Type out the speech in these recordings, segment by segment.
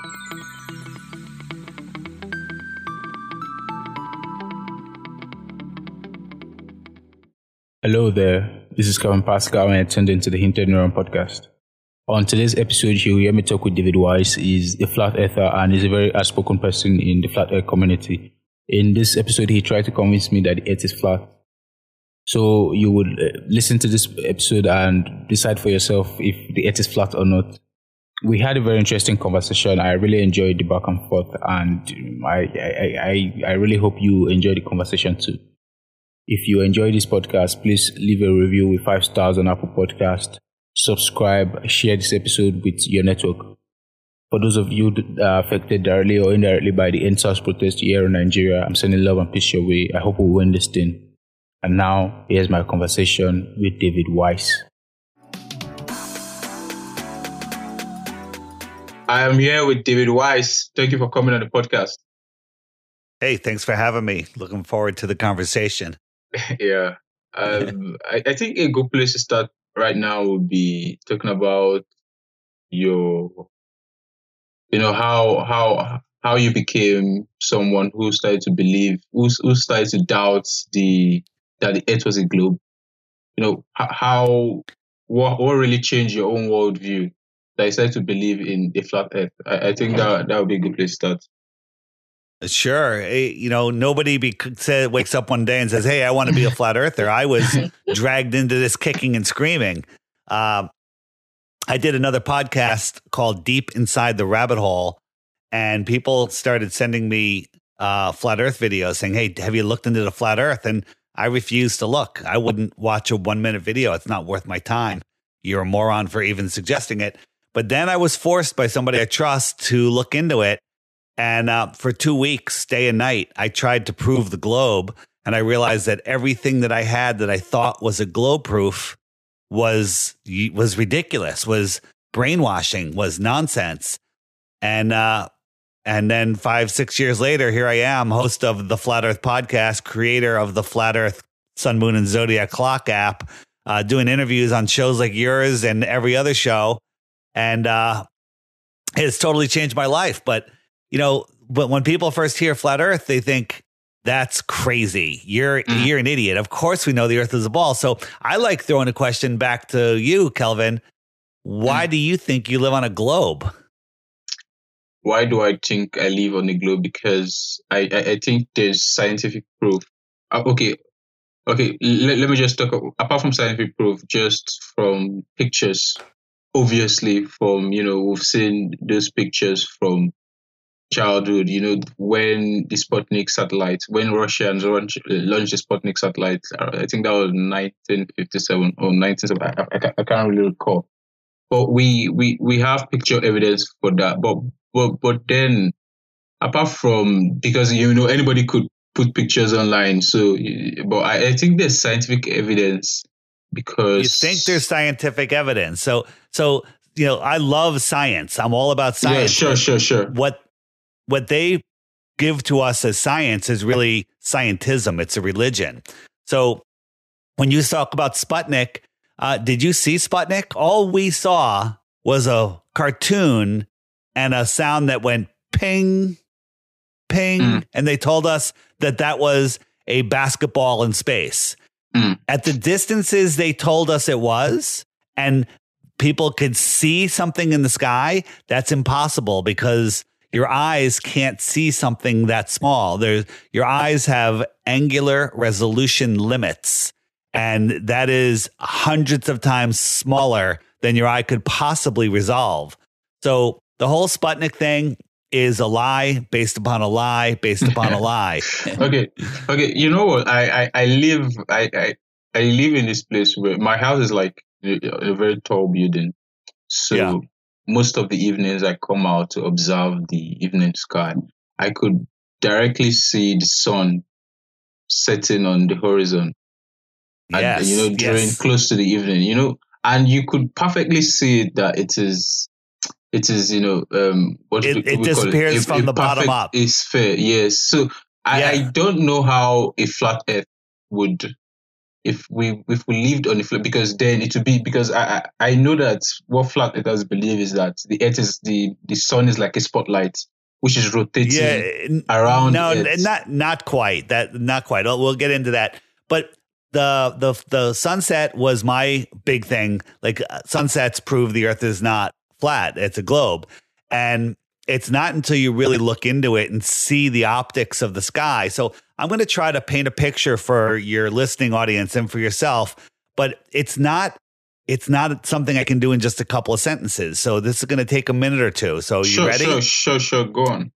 Hello there, this is Kevin Pascal and I tuned into the Hinted Neuron podcast. On today's episode, you'll hear me talk with David Weiss. He's a flat earther and he's a very outspoken person in the flat earth community. In this episode, he tried to convince me that the earth is flat. So you would listen to this episode and decide for yourself if the earth is flat or not. We had a very interesting conversation. I really enjoyed the back and forth, and I really hope you enjoy the conversation too. If you enjoy this podcast, please leave a review with 5 stars on Apple Podcast. Subscribe, share this episode with your network. For those of you affected directly or indirectly by the EndSARS protest here in Nigeria, I'm sending love and peace your way. I hope we win this thing. And now, here's my conversation with David Weiss. I am here with David Weiss. Thank you for coming on the podcast. Hey, thanks for having me. Looking forward to the conversation. Yeah. I think a good place to start right now would be talking about how you became someone who started to believe, who started to doubt that the earth was a globe. What really changed your own worldview that you started to believe in a flat earth? I think that would be a good place to start. Sure. Nobody wakes up one day and says, hey, I want to be a flat earther. I was dragged into this kicking and screaming. I did another podcast called Deep Inside the Rabbit Hole, and people started sending me flat earth videos saying, hey, have you looked into the flat earth? And I refused to look. I wouldn't watch a 1-minute video. It's not worth my time. You're a moron for even suggesting it. But then I was forced by somebody I trust to look into it. And for 2 weeks, day and night, I tried to prove the globe. And I realized that everything that I had that I thought was a globe proof was ridiculous, was brainwashing, was nonsense. And then 5-6 years later, here I am, host of the Flat Earth podcast, creator of the Flat Earth Sun, Moon, and Zodiac Clock app, doing interviews on shows like yours and every other show. And it's totally changed my life. But when people first hear flat earth, they think that's crazy. You're an idiot. Of course we know the earth is a ball. So I like throwing a question back to you, Kelvin. Why do you think you live on a globe? Why do I think I live on a globe? Because I think there's scientific proof. Okay. Let me just talk, apart from scientific proof, just from pictures. Obviously, we've seen those pictures from childhood, when the Sputnik satellite, when Russians launched the Sputnik satellite, I think that was 1957 or 1970, I can't really recall. But we have picture evidence for that. But then, apart from, because, anybody could put pictures online. So, but I think there's scientific evidence because... You think there's scientific evidence. So, I love science. I'm all about science. Yeah, sure. What they give to us as science is really scientism. It's a religion. So when you talk about Sputnik, did you see Sputnik? All we saw was a cartoon and a sound that went ping, ping. And they told us that was a basketball in space. At the distances they told us it was, and people could see something in the sky, that's impossible because your eyes can't see something that small. Your eyes have angular resolution limits, and that is hundreds of times smaller than your eye could possibly resolve. So the whole Sputnik thing is a lie based upon a lie based upon a lie. Okay. You know what? I live in this place where my house is like a very tall building. So yeah. Most of the evenings I come out to observe the evening sky. I could directly see the sun setting on the horizon. Yes, and, during close to the evening, and you could perfectly see that it is, what it disappears from the bottom up. It's fair, yes. So I don't know how a flat earth would if we lived on the flat, because then it would be, because I know that what flat earthers believe is that the earth is the sun is like a spotlight which is rotating around no, Earth. not quite. Not quite. We'll get into that. But the sunset was my big thing. Like sunsets prove the Earth is not flat; it's a globe, and it's not until you really look into it and see the optics of the sky. So I'm going to try to paint a picture for your listening audience and for yourself, but it's not something I can do in just a couple of sentences. So this is going to take a minute or two. So you ready? Sure. Go on.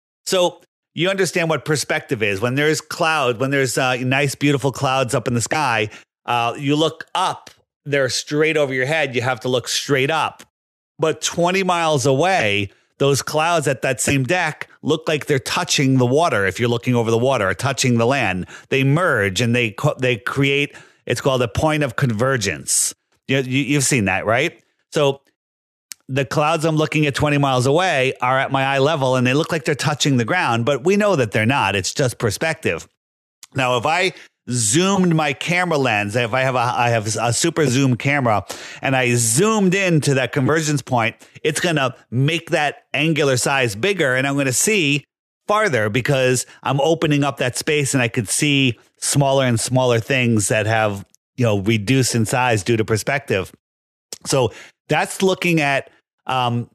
So you understand what perspective is. When there's cloud, when there's nice, beautiful clouds up in the sky, you look up, they're straight over your head. You have to look straight up. But 20 miles away, those clouds at that same deck look like they're touching the water. If you're looking over the water or touching the land, they merge and they create, it's called a point of convergence. You've seen that, right? So the clouds I'm looking at 20 miles away are at my eye level and they look like they're touching the ground, but we know that they're not. It's just perspective. Now, if I zoomed my camera lens, if I have a super zoom camera and I zoomed into that convergence point, it's going to make that angular size bigger and I'm going to see farther because I'm opening up that space and I could see smaller and smaller things that have, reduced in size due to perspective. So that's looking at, I'm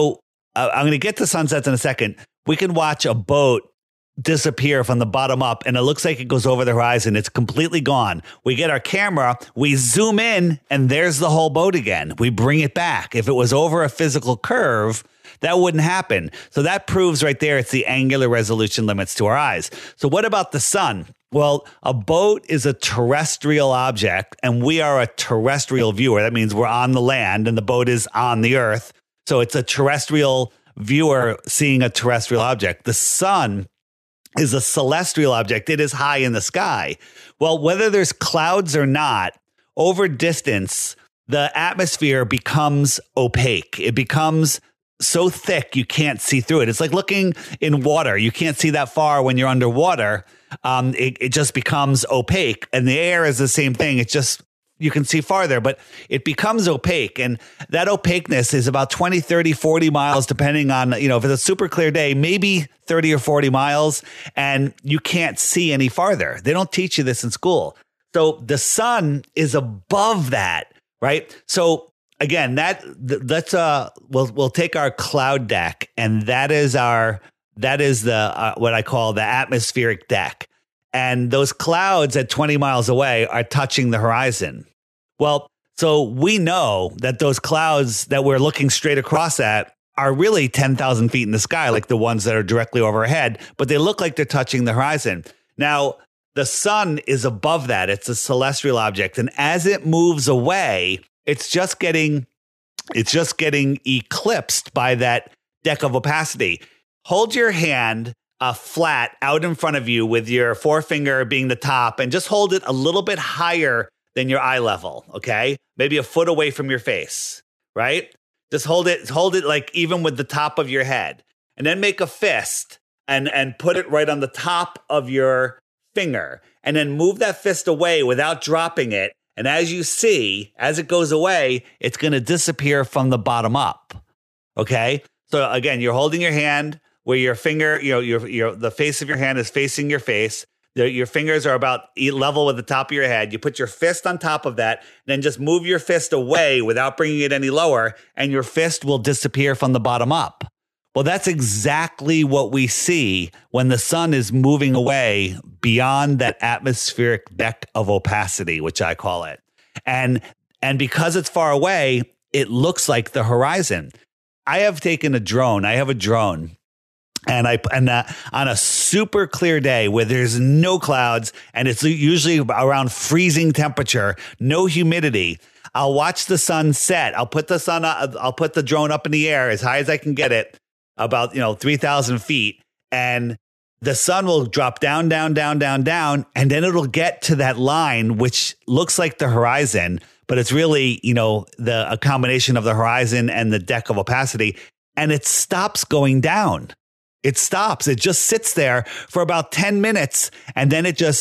going to get to sunsets in a second. We can watch a boat disappear from the bottom up and it looks like it goes over the horizon. It's completely gone. We get our camera, we zoom in and there's the whole boat again. We bring it back. If it was over a physical curve, that wouldn't happen. So that proves right there it's the angular resolution limits to our eyes. So what about the sun? Well, a boat is a terrestrial object and we are a terrestrial viewer. That means we're on the land and the boat is on the earth. So it's a terrestrial viewer seeing a terrestrial object. The sun is a celestial object. It is high in the sky. Well, whether there's clouds or not, over distance, the atmosphere becomes opaque. It becomes so thick you can't see through it. It's like looking in water. You can't see that far when you're underwater. It just becomes opaque. And the air is the same thing. It's just, you can see farther, but it becomes opaque. And that opaqueness is about 20, 30, 40 miles, depending on, if it's a super clear day, maybe 30 or 40 miles, and you can't see any farther. They don't teach you this in school. So the sun is above that, right? So again, we'll take our cloud deck, and that is the what I call the atmospheric deck. And those clouds at 20 miles away are touching the horizon. Well, so we know that those clouds that we're looking straight across at are really 10,000 feet in the sky, like the ones that are directly overhead, but they look like they're touching the horizon. Now, the sun is above that. It's a celestial object. And as it moves away, it's just getting eclipsed by that deck of opacity. Hold your hand flat out in front of you with your forefinger being the top and just hold it a little bit higher than your eye level, okay? Maybe a foot away from your face, right? Just hold it like even with the top of your head. And then make a fist and put it right on the top of your finger. And then move that fist away without dropping it. And as you see, as it goes away, it's going to disappear from the bottom up, okay? So again, you're holding your hand where your finger, the face of your hand is facing your face. Your fingers are about level with the top of your head. You put your fist on top of that, and then just move your fist away without bringing it any lower, and your fist will disappear from the bottom up. Well, that's exactly what we see when the sun is moving away beyond that atmospheric deck of opacity, which I call it. And because it's far away, it looks like the horizon. I have a drone. And on a super clear day where there's no clouds and it's usually around freezing temperature, no humidity, I'll watch the sun set. I'll put the drone up in the air as high as I can get it, about 3,000 feet, and the sun will drop down, down, down, down, down, and then it'll get to that line which looks like the horizon, but it's really a combination of the horizon and the deck of opacity, and it stops going down. It stops. It just sits there for about 10 minutes and then it just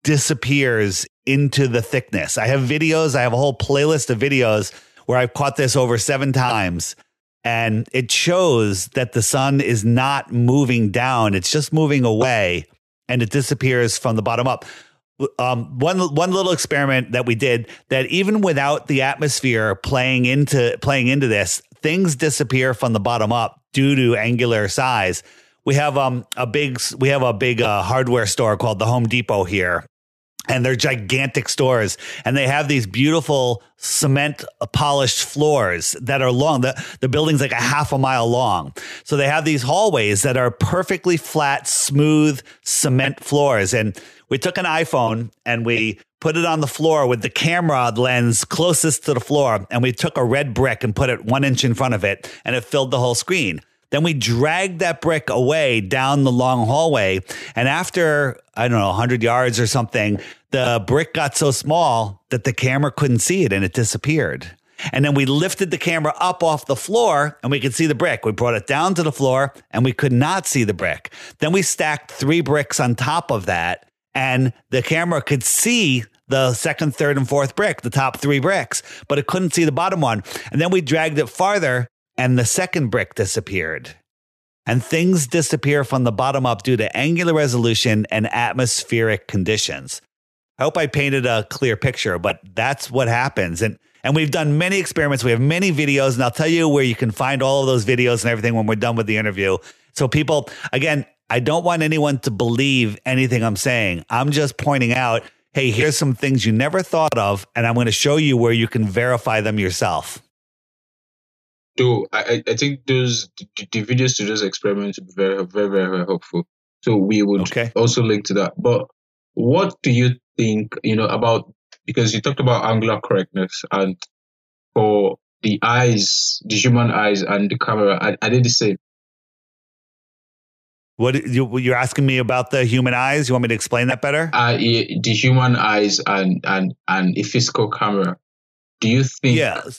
disappears into the thickness. I have videos. I have a whole playlist of videos where I've caught this over 7 times. And it shows that the sun is not moving down. It's just moving away, and it disappears from the bottom up. One little experiment that we did, that even without the atmosphere playing into this, things disappear from the bottom up due to angular size. We have a big hardware store called the Home Depot here. And they're gigantic stores, and they have these beautiful cement polished floors that are long. The building's like a half a mile long. So they have these hallways that are perfectly flat, smooth cement floors. And we took an iPhone and we put it on the floor with the camera lens closest to the floor. And we took a red brick and put it 1 inch in front of it, and it filled the whole screen. Then we dragged that brick away down the long hallway. And after, 100 yards or something, the brick got so small that the camera couldn't see it, and it disappeared. And then we lifted the camera up off the floor, and we could see the brick. We brought it down to the floor, and we could not see the brick. Then we stacked 3 bricks on top of that, and the camera could see the second, third, and fourth brick, the top 3 bricks, but it couldn't see the bottom one. And then we dragged it farther, and the second brick disappeared. And things disappear from the bottom up due to angular resolution and atmospheric conditions. I hope I painted a clear picture, but that's what happens. And we've done many experiments. We have many videos, and I'll tell you where you can find all of those videos and everything when we're done with the interview. So people, again, I don't want anyone to believe anything I'm saying. I'm just pointing out, hey, here's some things you never thought of, and I'm going to show you where you can verify them yourself. So I think the videos to those experiments would be very, very, very, very helpful. So we would also link to that. But what do you think, about, because you talked about angular correctness, and for the eyes, the human eyes and the camera, are they the same? What you're asking me about the human eyes? You want me to explain that better? The human eyes and a physical camera. Do you think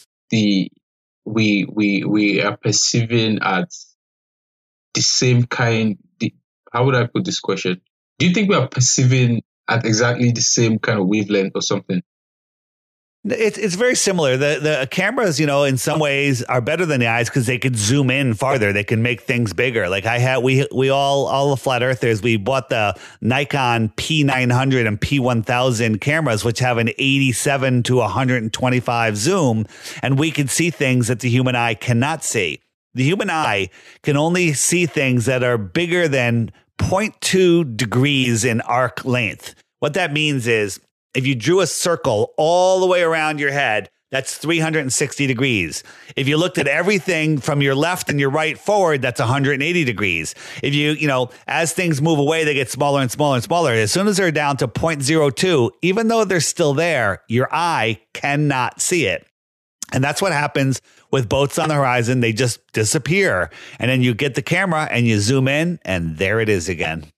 we are perceiving at the same kind? How would I put this question? Do you think we are perceiving at exactly the same kind of wavelength or something? It's very similar. The cameras, in some ways are better than the eyes because they could zoom in farther. They can make things bigger. Like we all the flat earthers, we bought the Nikon P900 and P1000 cameras, which have an 87 to 125 zoom, and we can see things that the human eye cannot see. The human eye can only see things that are bigger than 0.2 degrees in arc length. What that means is, if you drew a circle all the way around your head, that's 360 degrees. If you looked at everything from your left and your right forward, that's 180 degrees. If as things move away, they get smaller and smaller and smaller. As soon as they're down to 0.02, even though they're still there, your eye cannot see it. And that's what happens with boats on the horizon. They just disappear. And then you get the camera and you zoom in, and there it is again.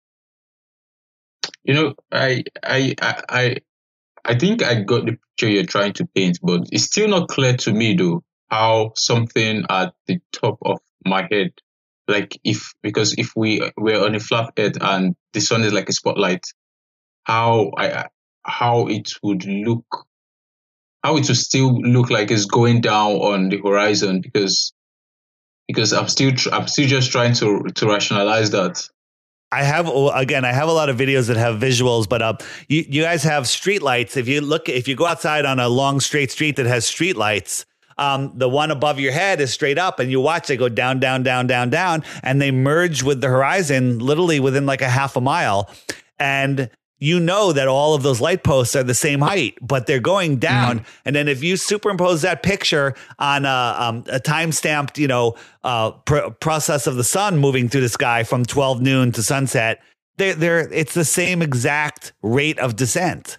I think I got the picture you're trying to paint, but it's still not clear to me though how something at the top of my head, like if we were on a flat earth and the sun is like a spotlight, how it would still look like it's going down on the horizon, because I'm still just trying to rationalize that. I have a lot of videos that have visuals, but you guys have street lights. If you go outside on a long straight street that has street lights, the one above your head is straight up, and you watch it go down, down, down, down, down, and they merge with the horizon literally within like a half a mile. And that all of those light posts are the same height, but they're going down. Mm-hmm. And then if you superimpose that picture on a time-stamped, process of the sun moving through the sky from 12 noon to sunset, it's the same exact rate of descent.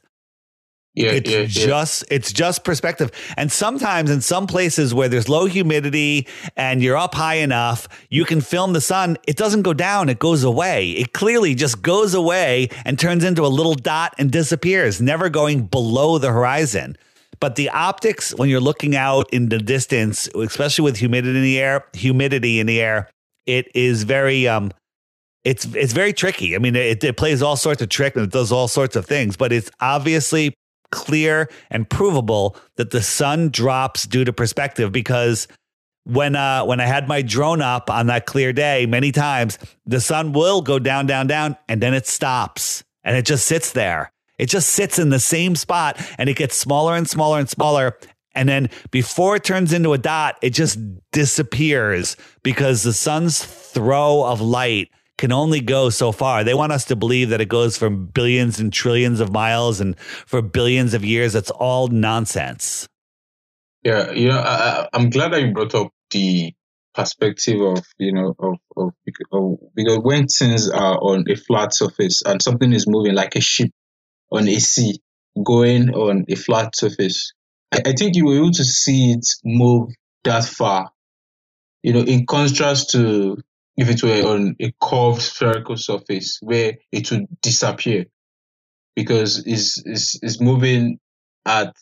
It's just perspective. And sometimes in some places where there's low humidity and you're up high enough, you can film the sun. It doesn't go down. It goes away. It clearly just goes away and turns into a little dot and disappears, never going below the horizon. But the optics, when you're looking out in the distance, especially with humidity in the air, it is very, it's very tricky. I mean, it plays all sorts of tricks and it does all sorts of things, but it's obviously clear and provable that the sun drops due to perspective, because when I had my drone up on that clear day, many times the sun will go down, down, down, and then it stops and it just sits there. It just sits in the same spot and it gets smaller and smaller and smaller. And then before it turns into a dot, it just disappears because the sun's throw of light can only go so far. They want us to believe that it goes from billions and trillions of miles and for billions of years. That's all nonsense. Yeah, I'm glad that you brought up the perspective of because when things are on a flat surface and something is moving like a ship on a sea going on a flat surface, I think you were able to see it move that far. In contrast to if it were on a curved spherical surface where it would disappear because it's moving and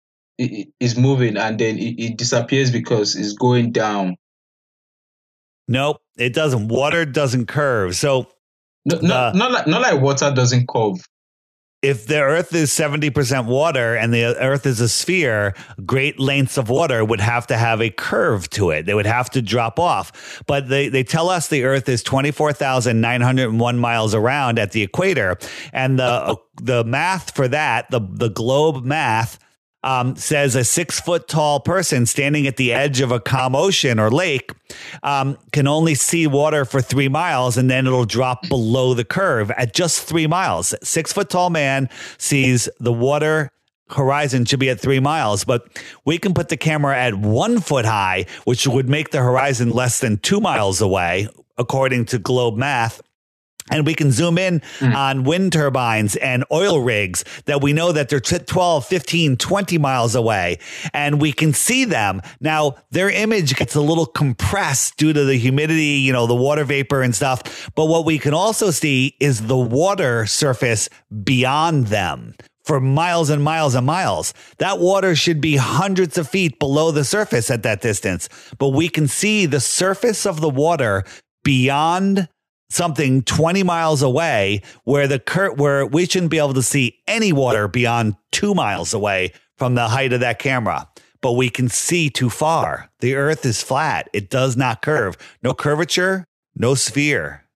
then it disappears because it's going down. Nope, it doesn't. Water doesn't curve. So not like water doesn't curve. If the Earth is 70% water and the Earth is a sphere, great lengths of water would have to have a curve to it. They would have to drop off. But they tell us the Earth is 24,901 miles around at the equator. And the math for that, the globe math, says a 6-foot tall person standing at the edge of a calm ocean or lake can only see water for 3 miles, and then it'll drop below the curve at just 3 miles. 6-foot tall man sees the water horizon should be at 3 miles, but we can put the camera at 1 foot high, which would make the horizon less than 2 miles away, according to globe math. And we can zoom in on wind turbines and oil rigs that we know that they're 12, 15, 20 miles away. And we can see them. Now, their image gets a little compressed due to the humidity, the water vapor and stuff. But what we can also see is the water surface beyond them for miles and miles and miles. That water should be hundreds of feet below the surface at that distance. But we can see the surface of the water beyond something 20 miles away where where we shouldn't be able to see any water beyond 2 miles away from the height of that camera. But we can see too far. The Earth is flat. It does not curve. No curvature, no sphere.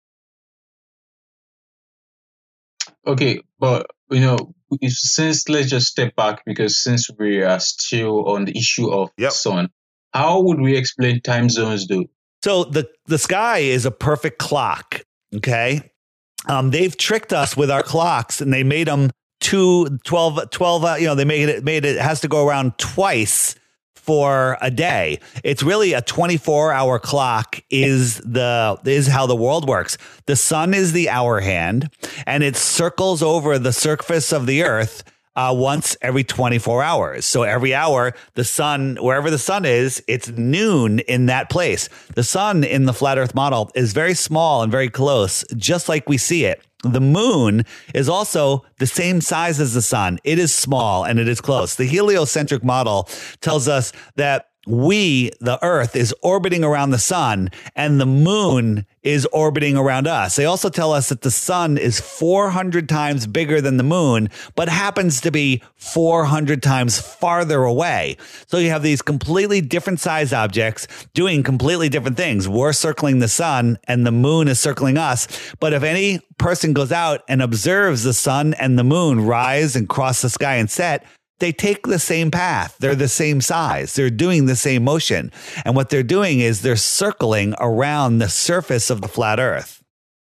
Okay, but since let's just step back, because since we are still on the issue of the sun, how would we explain time zones though? So the sky is a perfect clock. Okay. They've tricked us with our clocks and they made them 12, they made it has to go around twice for a day. It's really a 24-hour clock is how the world works. The sun is the hour hand and it circles over the surface of the Earth once every 24 hours. So every hour, the sun, wherever the sun is, it's noon in that place. The sun in the flat Earth model is very small and very close, just like we see it. The moon is also the same size as the sun. It is small and it is close. The heliocentric model tells us that the Earth is orbiting around the sun and the moon is orbiting around us. They also tell us that the sun is 400 times bigger than the moon, but happens to be 400 times farther away. So you have these completely different size objects doing completely different things. We're circling the sun and the moon is circling us. But if any person goes out and observes the sun and the moon rise and cross the sky and set, they take the same path. They're the same size. They're doing the same motion. And what they're doing is they're circling around the surface of the flat Earth.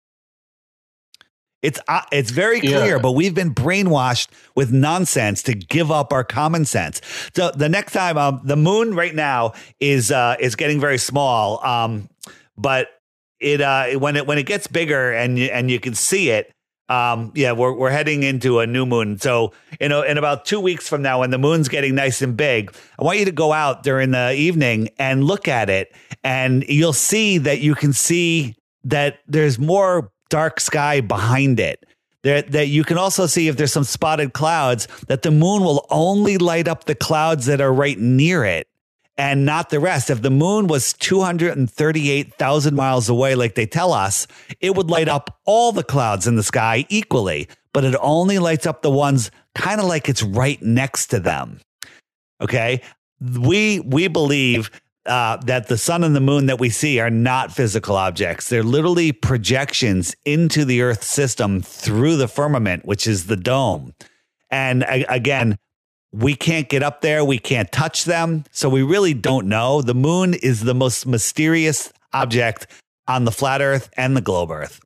It's very clear, but we've been brainwashed with nonsense to give up our common sense. So the next time, the moon right now is getting very small, but when it gets bigger and you can see it. We're heading into a new moon. So, in about 2 weeks from now, when the moon's getting nice and big, I want you to go out during the evening and look at it. And you'll see that you can see that there's more dark sky behind it. That you can also see if there's some spotted clouds, that the moon will only light up the clouds that are right near it. and not the rest. If the moon was 238,000 miles away, like they tell us, it would light up all the clouds in the sky equally, but it only lights up the ones kind of like it's right next to them. Okay. We believe that the sun and the moon that we see are not physical objects. They're literally projections into the Earth system through the firmament, which is the dome. And again, we can't get up there. We can't touch them. So we really don't know. The moon is the most mysterious object on the flat Earth and the globe Earth.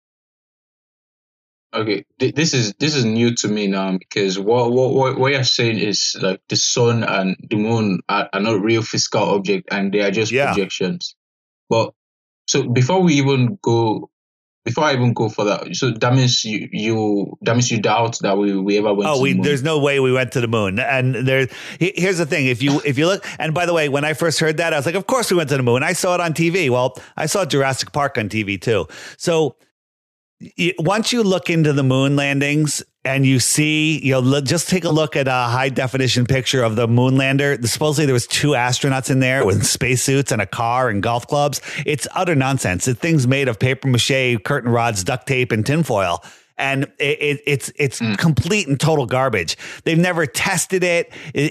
Okay, this is new to me now, because what you're saying is like the sun and the moon are not real physical objects, and they are just projections. But so before I even go for that, so that means you doubt that we ever went to the moon. There's no way we went to the moon. And here's the thing: if you look, and by the way, when I first heard that, I was like, of course we went to the moon. I saw it on TV. Well, I saw Jurassic Park on TV too. So once you look into the moon landings and you see, just take a look at a high definition picture of the moon lander. Supposedly there was 2 astronauts in there with spacesuits and a car and golf clubs. It's utter nonsense. The thing's made of paper mache, curtain rods, duct tape, and tinfoil. And it's complete and total garbage. They've never tested it.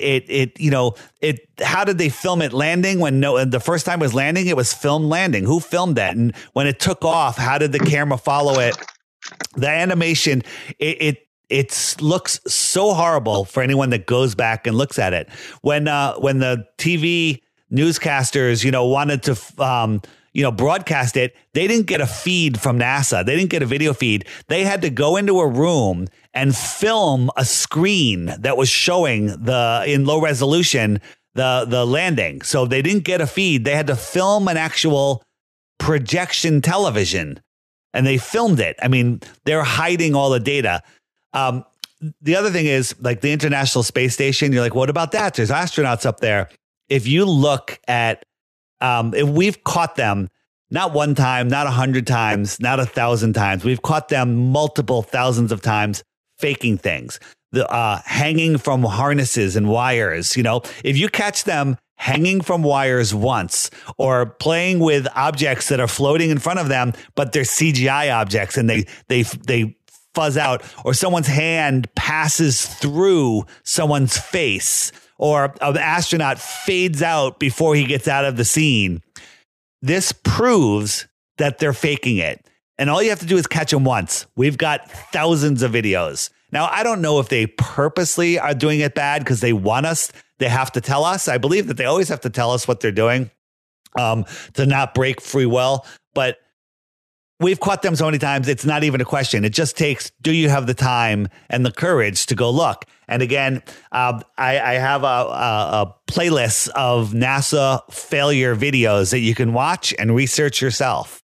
How did they film it landing when the first time it was landing, it was filmed landing? Who filmed that? And when it took off, how did the camera follow it? The animation, it looks so horrible for anyone that goes back and looks at it. When the TV newscasters, wanted to, broadcast it, they didn't get a feed from NASA. They didn't get a video feed. They had to go into a room and film a screen that was showing in low resolution, the landing. So they didn't get a feed. They had to film an actual projection television, and they filmed it. I mean, they're hiding all the data. The other thing is, like the International Space Station, you're like, what about that? There's astronauts up there. If you look at, if we've caught them, not one time, not 100 times, not 1,000 times. We've caught them multiple thousands of times faking things, hanging from harnesses and wires. If you catch them hanging from wires once, or playing with objects that are floating in front of them, but they're CGI objects and they fuzz out, or someone's hand passes through someone's face, or an astronaut fades out before he gets out of the scene. This proves that they're faking it. And all you have to do is catch them once. We've got thousands of videos. Now, I don't know if they purposely are doing it bad because they want us. They have to tell us. I believe that they always have to tell us what they're doing to not break free will. But we've caught them so many times, it's not even a question. It just takes, do you have the time and the courage to go look? And again, I have a playlist of NASA failure videos that you can watch and research yourself.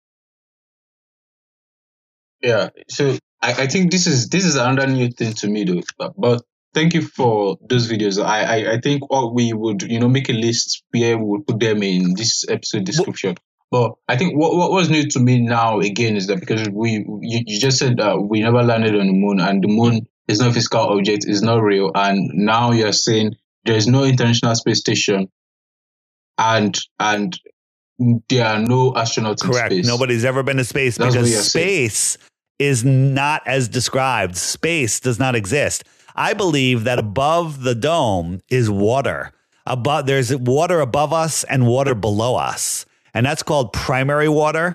Yeah, so I think this is another new thing to me, though. But thank you for those videos. I think what we would, make a list where we would put them in this episode description. But I think what was new to me now again is that because you just said that we never landed on the moon, and the moon is not a physical object, it's not real, and now you're saying there is no International Space Station, and there are no astronauts in space. Correct. Nobody's ever been to space. That's because space is not as described. Space does not exist. I believe that above the dome is water. There's water above us and water below us. And that's called primary water.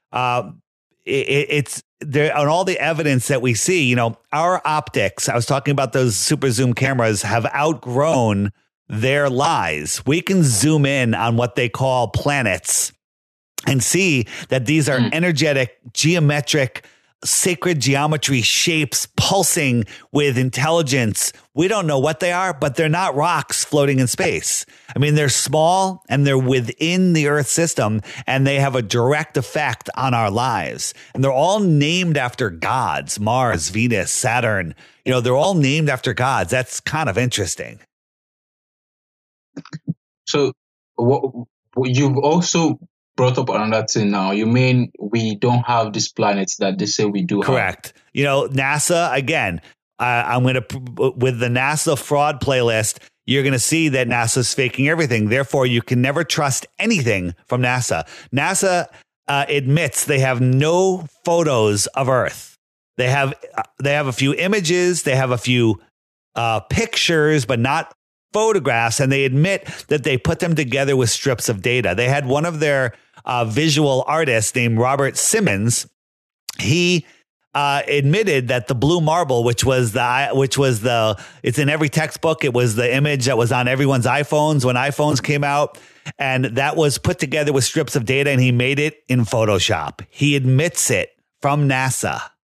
It's there on all the evidence that we see. Our optics, I was talking about those super zoom cameras, have outgrown their lies. We can zoom in on what they call planets and see that these are energetic, geometric, sacred geometry shapes pulsing with intelligence. We don't know what they are, but they're not rocks floating in space. I mean, they're small and they're within the Earth system, and they have a direct effect on our lives. And they're all named after gods: Mars, Venus, Saturn. They're all named after gods. That's kind of interesting. So you've also brought up another thing now. You mean we don't have these planets that they say we do have? Correct. NASA, again, I'm going to, with the NASA fraud playlist, you're going to see that NASA's faking everything. Therefore, you can never trust anything from NASA. NASA admits they have no photos of Earth. They have a few images, they have a few pictures, but not photographs, and they admit that they put them together with strips of data. They had one of their visual artists named Robert Simmons. He admitted that the blue marble, it's in every textbook. It was the image that was on everyone's iPhones when iPhones came out. And that was put together with strips of data, and he made it in Photoshop. He admits it from NASA.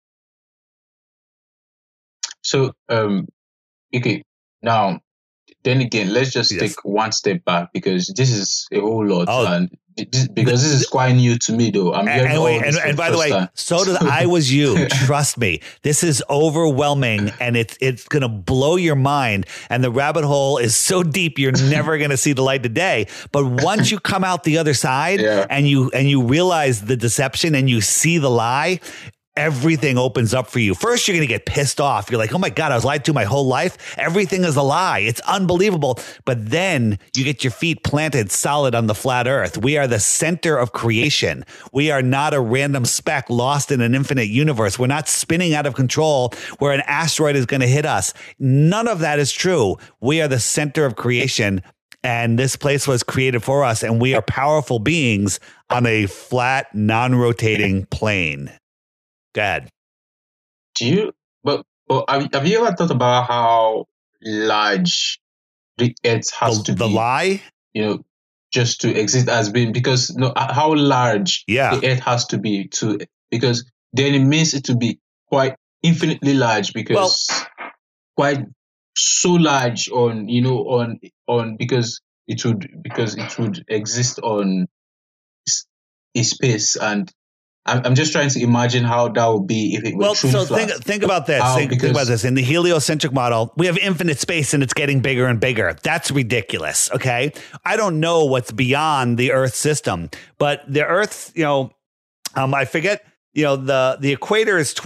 So, okay, now, then again, let's just take one step back, because this is a whole lot. And because this is quite new to me, though. I'm hearing and by the way, so did I was you. Trust me, this is overwhelming, and it's going to blow your mind. And the rabbit hole is so deep, you're never going to see the light of day. But once you come out the other side and you realize the deception and you see the lie, everything opens up for you. First, you're going to get pissed off. You're like, oh my God, I was lied to my whole life. Everything is a lie. It's unbelievable. But then you get your feet planted solid on the flat earth. We are the center of creation. We are not a random speck lost in an infinite universe. We're not spinning out of control where an asteroid is going to hit us. None of that is true. We are the center of creation. And this place was created for us. And we are powerful beings on a flat, non-rotating plane. Dad, but have you ever thought about how large the Earth has to be? The lie? Just to exist as being, because how large the Earth has to be because then it means it to be quite infinitely large, because quite so large because it would exist on a space. And I'm just trying to imagine how that would be if it were truly flat. Think about this. Think about this. In the heliocentric model, we have infinite space and it's getting bigger and bigger. That's ridiculous. Okay. I don't know what's beyond the Earth system, but the Earth, I forget, the equator is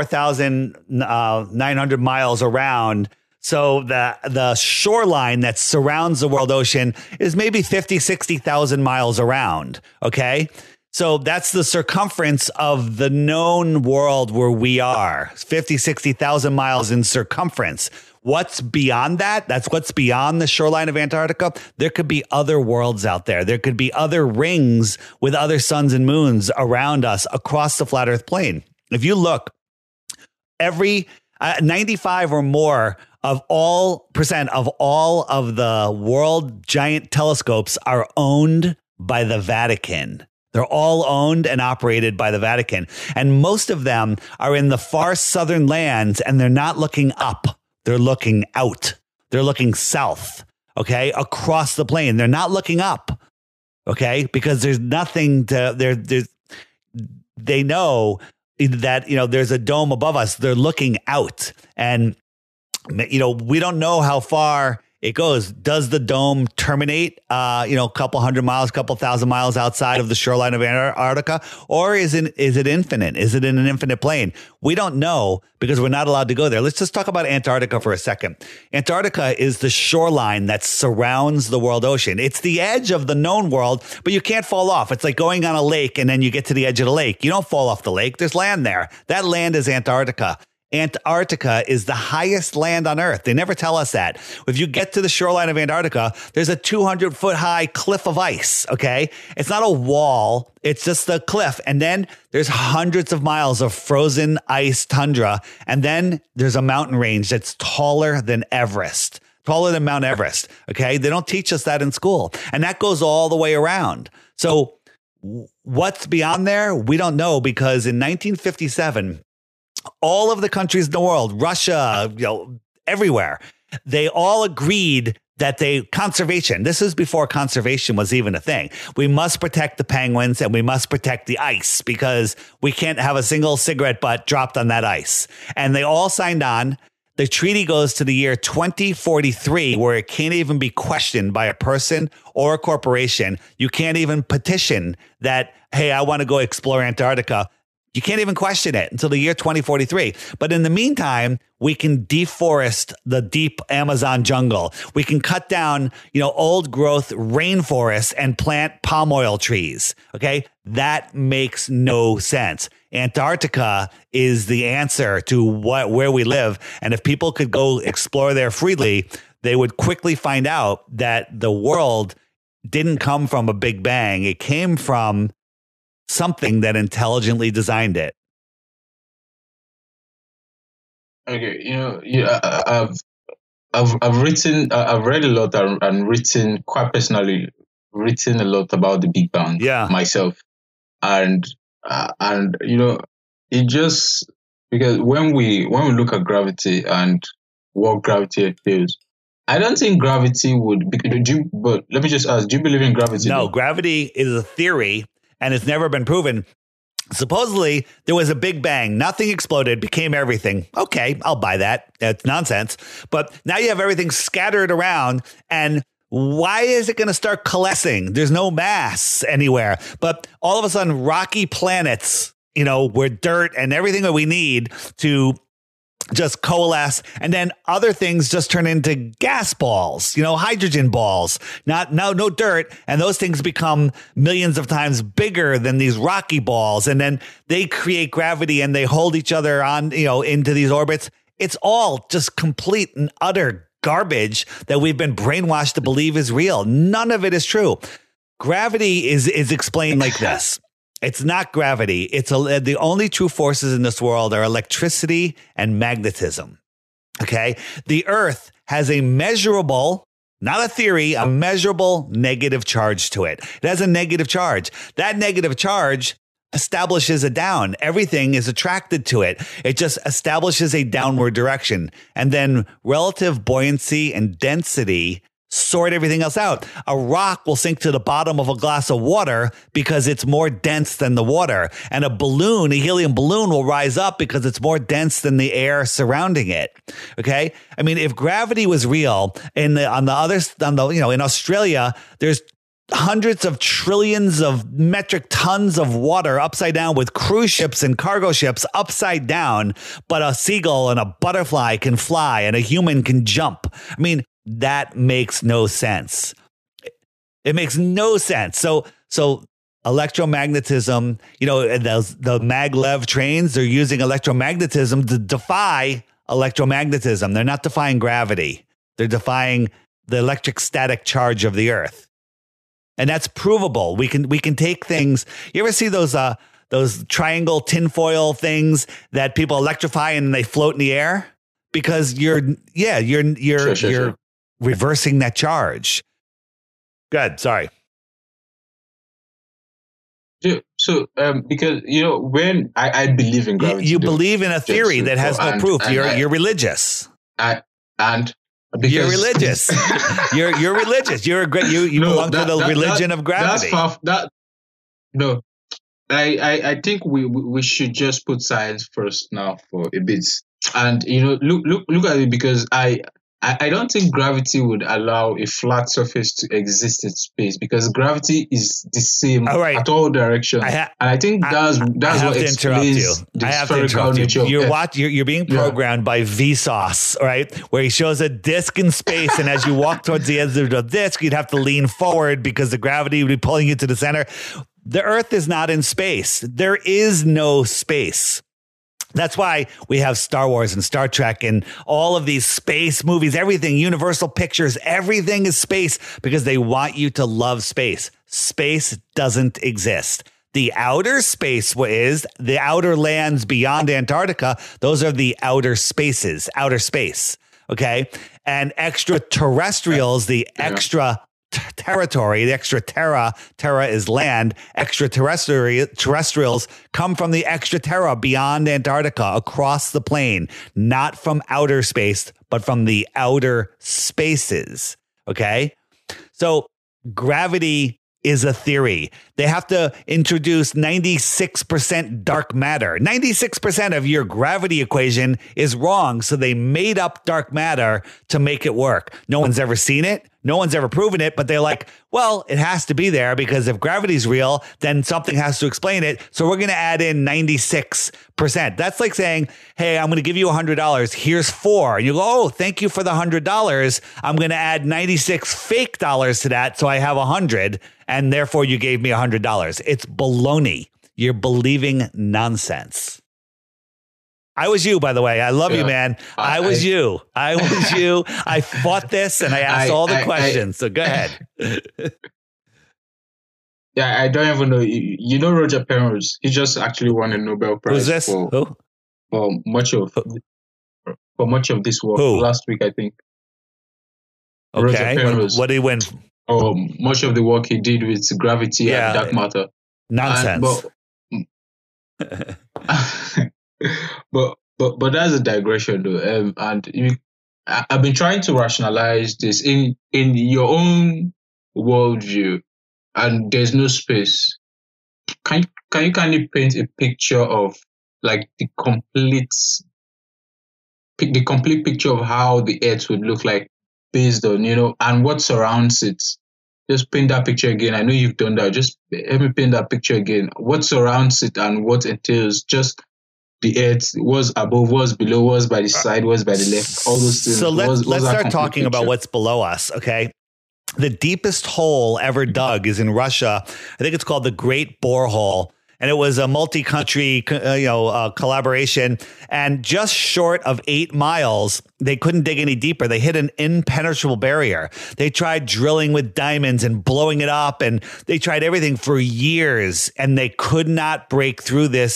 24,900 miles around. So the shoreline that surrounds the world ocean is maybe 50, 60,000 miles around. Okay. So that's the circumference of the known world where we are, 50, 60,000 miles in circumference. What's beyond that? That's what's beyond the shoreline of Antarctica. There could be other worlds out there. There could be other rings with other suns and moons around us across the flat Earth plane. If you look, every 95 or more of all of the world giant telescopes are owned by the Vatican. They're all owned and operated by the Vatican. And most of them are in the far southern lands, and they're not looking up. They're looking out. They're looking south, okay, across the plane. They're not looking up, okay, because there's nothing they know that, there's a dome above us. They're looking out. And, we don't know how far it goes. Does the dome terminate, a couple hundred miles, couple thousand miles outside of the shoreline of Antarctica? Or is it infinite? Is it in an infinite plane? We don't know, because we're not allowed to go there. Let's just talk about Antarctica for a second. Antarctica is the shoreline that surrounds the world ocean. It's the edge of the known world, but you can't fall off. It's like going on a lake and then you get to the edge of the lake. You don't fall off the lake. There's land there. That land is Antarctica. Antarctica is the highest land on Earth. They never tell us that. If you get to the shoreline of Antarctica, there's a 200-foot high cliff of ice, okay? It's not a wall. It's just a cliff. And then there's hundreds of miles of frozen ice tundra. And then there's a mountain range that's taller than Everest. Taller than Mount Everest, okay? They don't teach us that in school. And that goes all the way around. So what's beyond there? We don't know, because in 1957... all of the countries in the world, Russia, everywhere, they all agreed that conservation, this is before conservation was even a thing. We must protect the penguins and we must protect the ice, because we can't have a single cigarette butt dropped on that ice. And they all signed on. The treaty goes to the year 2043, where it can't even be questioned by a person or a corporation. You can't even petition that, hey, I want to go explore Antarctica. You can't even question it until the year 2043. But in the meantime, we can deforest the deep Amazon jungle. We can cut down, old growth rainforests and plant palm oil trees. Okay. That makes no sense. Antarctica is the answer to where we live. And if people could go explore there freely, they would quickly find out that the world didn't come from a big bang. It came from something that intelligently designed it. Okay, I've read a lot and written quite personally, written a lot about the Big Bang myself, and it just because when we look at gravity and what gravity entails, I don't think gravity would. But let me just ask: do you believe in gravity? No, gravity is a theory. And it's never been proven. Supposedly, there was a big bang. Nothing exploded, became everything. Okay, I'll buy that. It's nonsense. But now you have everything scattered around. And why is it going to start coalescing? There's no mass anywhere. But all of a sudden, rocky planets, where dirt and everything that we need to just coalesce, and then other things just turn into gas balls, hydrogen balls, no dirt. And those things become millions of times bigger than these rocky balls. And then they create gravity and they hold each other on, into these orbits. It's all just complete and utter garbage that we've been brainwashed to believe is real. None of it is true. Gravity is explained like this. It's not gravity. The only true forces in this world are electricity and magnetism. Okay. The Earth has a measurable, not a theory, a measurable negative charge to it. It has a negative charge. That negative charge establishes a down. Everything is attracted to it. It just establishes a downward direction. And then relative buoyancy and density sort everything else out. A rock will sink to the bottom of a glass of water because it's more dense than the water. And a helium balloon will rise up because it's more dense than the air surrounding it. Okay. I mean, if gravity was real in Australia, there's hundreds of trillions of metric tons of water upside down with cruise ships and cargo ships upside down, but a seagull and a butterfly can fly and a human can jump. I mean, that makes no sense. It makes no sense. So electromagnetism, the maglev trains, they're using electromagnetism to defy electromagnetism. They not defying gravity. They're defying the electric static charge of the Earth. And that's provable. We can take things. You ever see those triangle tinfoil things that people electrify and they float in the air? Because you're reversing that charge. Good. Sorry. So, because when I believe in gravity, you believe in a theory that has no proof. You're religious. You're religious. you're religious. You're a great. You belong to the religion of gravity. No, I think we should just put science first now for a bit, and look at it, because I don't think gravity would allow a flat surface to exist in space, because gravity is the same at all directions. And I think that's what explains the spherical nature of Earth. You're being programmed by Vsauce, right? Where he shows a disc in space, and as you walk towards the edge of the disc, you'd have to lean forward because the gravity would be pulling you to the center. The Earth is not in space. There is no space. That's why we have Star Wars and Star Trek and all of these space movies, everything, Universal Pictures, everything is space, because they want you to love space. Space doesn't exist. The outer space is the outer lands beyond Antarctica. Those are the outer spaces, outer space. Okay. And extraterrestrials, the extra territory, the extra terra is land, extraterrestrials come from the extra terra beyond Antarctica, across the plane, not from outer space, but from the outer spaces. Okay. So gravity is a theory. They have to introduce 96% dark matter. 96% of your gravity equation is wrong. So they made up dark matter to make it work. No one's ever seen it. No one's ever proven it, but they're like, well, it has to be there because if gravity's real, then something has to explain it. So we're going to add in 96%. That's like saying, hey, I'm going to give you $100. Here's 4. And you go, oh, thank you for the $100. I'm going to add 96 fake dollars to that. So I have 100. And therefore you gave me $100. It's baloney. You're believing nonsense. I was you, by the way. I love you, man. I was you. I fought this and I asked all the questions. So go ahead. Yeah, I don't even know. You know Roger Penrose? He just actually won a Nobel Prize. Who's this? For much of this work last week, I think. Okay. What did he win? Much of the work he did with gravity and dark matter. Nonsense. But that's a digression though. I've been trying to rationalize this in your own worldview, and there's no space. Can you kindly paint a picture of like the complete picture of how the Earth would look like based on, and what surrounds it? Just paint that picture again. I know you've done that. Just let me paint that picture again. What surrounds it and what entails just the Earth, was above, was below, was by the side, was by the left, all those things. So let's start talking about what's below us, okay? The deepest hole ever dug is in Russia. I think it's called the Great Borehole. And it was a multi-country, collaboration. And just short of 8 miles, they couldn't dig any deeper. They hit an impenetrable barrier. They tried drilling with diamonds and blowing it up, and they tried everything for years, and they could not break through this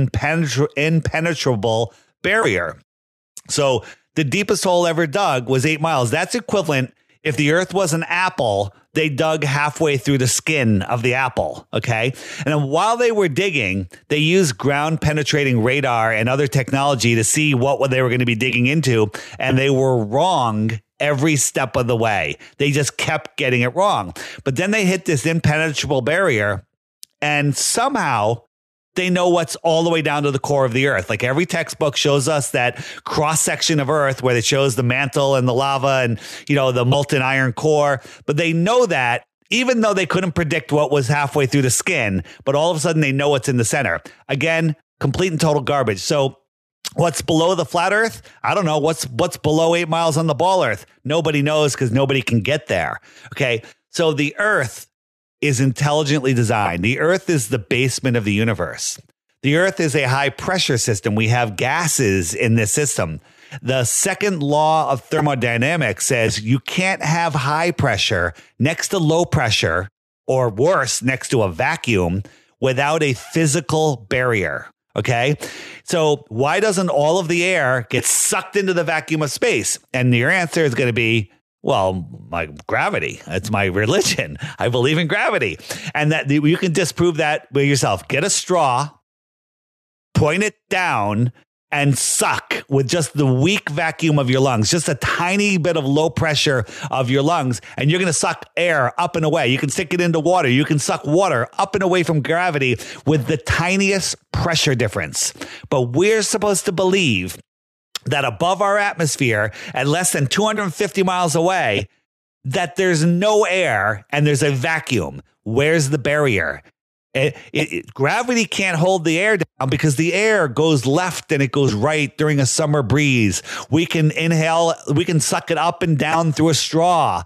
impenetrable barrier. So the deepest hole ever dug was 8 miles. That's equivalent. If the Earth was an apple, they dug halfway through the skin of the apple, okay? And then while they were digging, they used ground-penetrating radar and other technology to see what they were going to be digging into, and they were wrong every step of the way. They just kept getting it wrong. But then they hit this impenetrable barrier, and somehow they know what's all the way down to the core of the Earth. Like every textbook shows us that cross section of Earth where it shows the mantle and the lava and, the molten iron core. But they know that even though they couldn't predict what was halfway through the skin, but all of a sudden they know what's in the center. Again, complete and total garbage. So what's below the flat Earth? I don't know. What's below 8 miles on the ball Earth? Nobody knows because nobody can get there. Okay. So the Earth is intelligently designed. The Earth is the basement of the universe. The Earth is a high pressure system. We have gases in this system. The second law of thermodynamics says you can't have high pressure next to low pressure, or worse, next to a vacuum, without a physical barrier. Okay. So why doesn't all of the air get sucked into the vacuum of space? And your answer is going to be, well, my gravity. It's my religion. I believe in gravity. And that you can disprove that by yourself. Get a straw, point it down, and suck with just the weak vacuum of your lungs, just a tiny bit of low pressure of your lungs, and you're going to suck air up and away. You can stick it into water. You can suck water up and away from gravity with the tiniest pressure difference. But we're supposed to believe that above our atmosphere at less than 250 miles away, that there's no air and there's a vacuum. Where's the barrier? Gravity can't hold the air down because the air goes left and it goes right during a summer breeze. We can inhale, we can suck it up and down through a straw.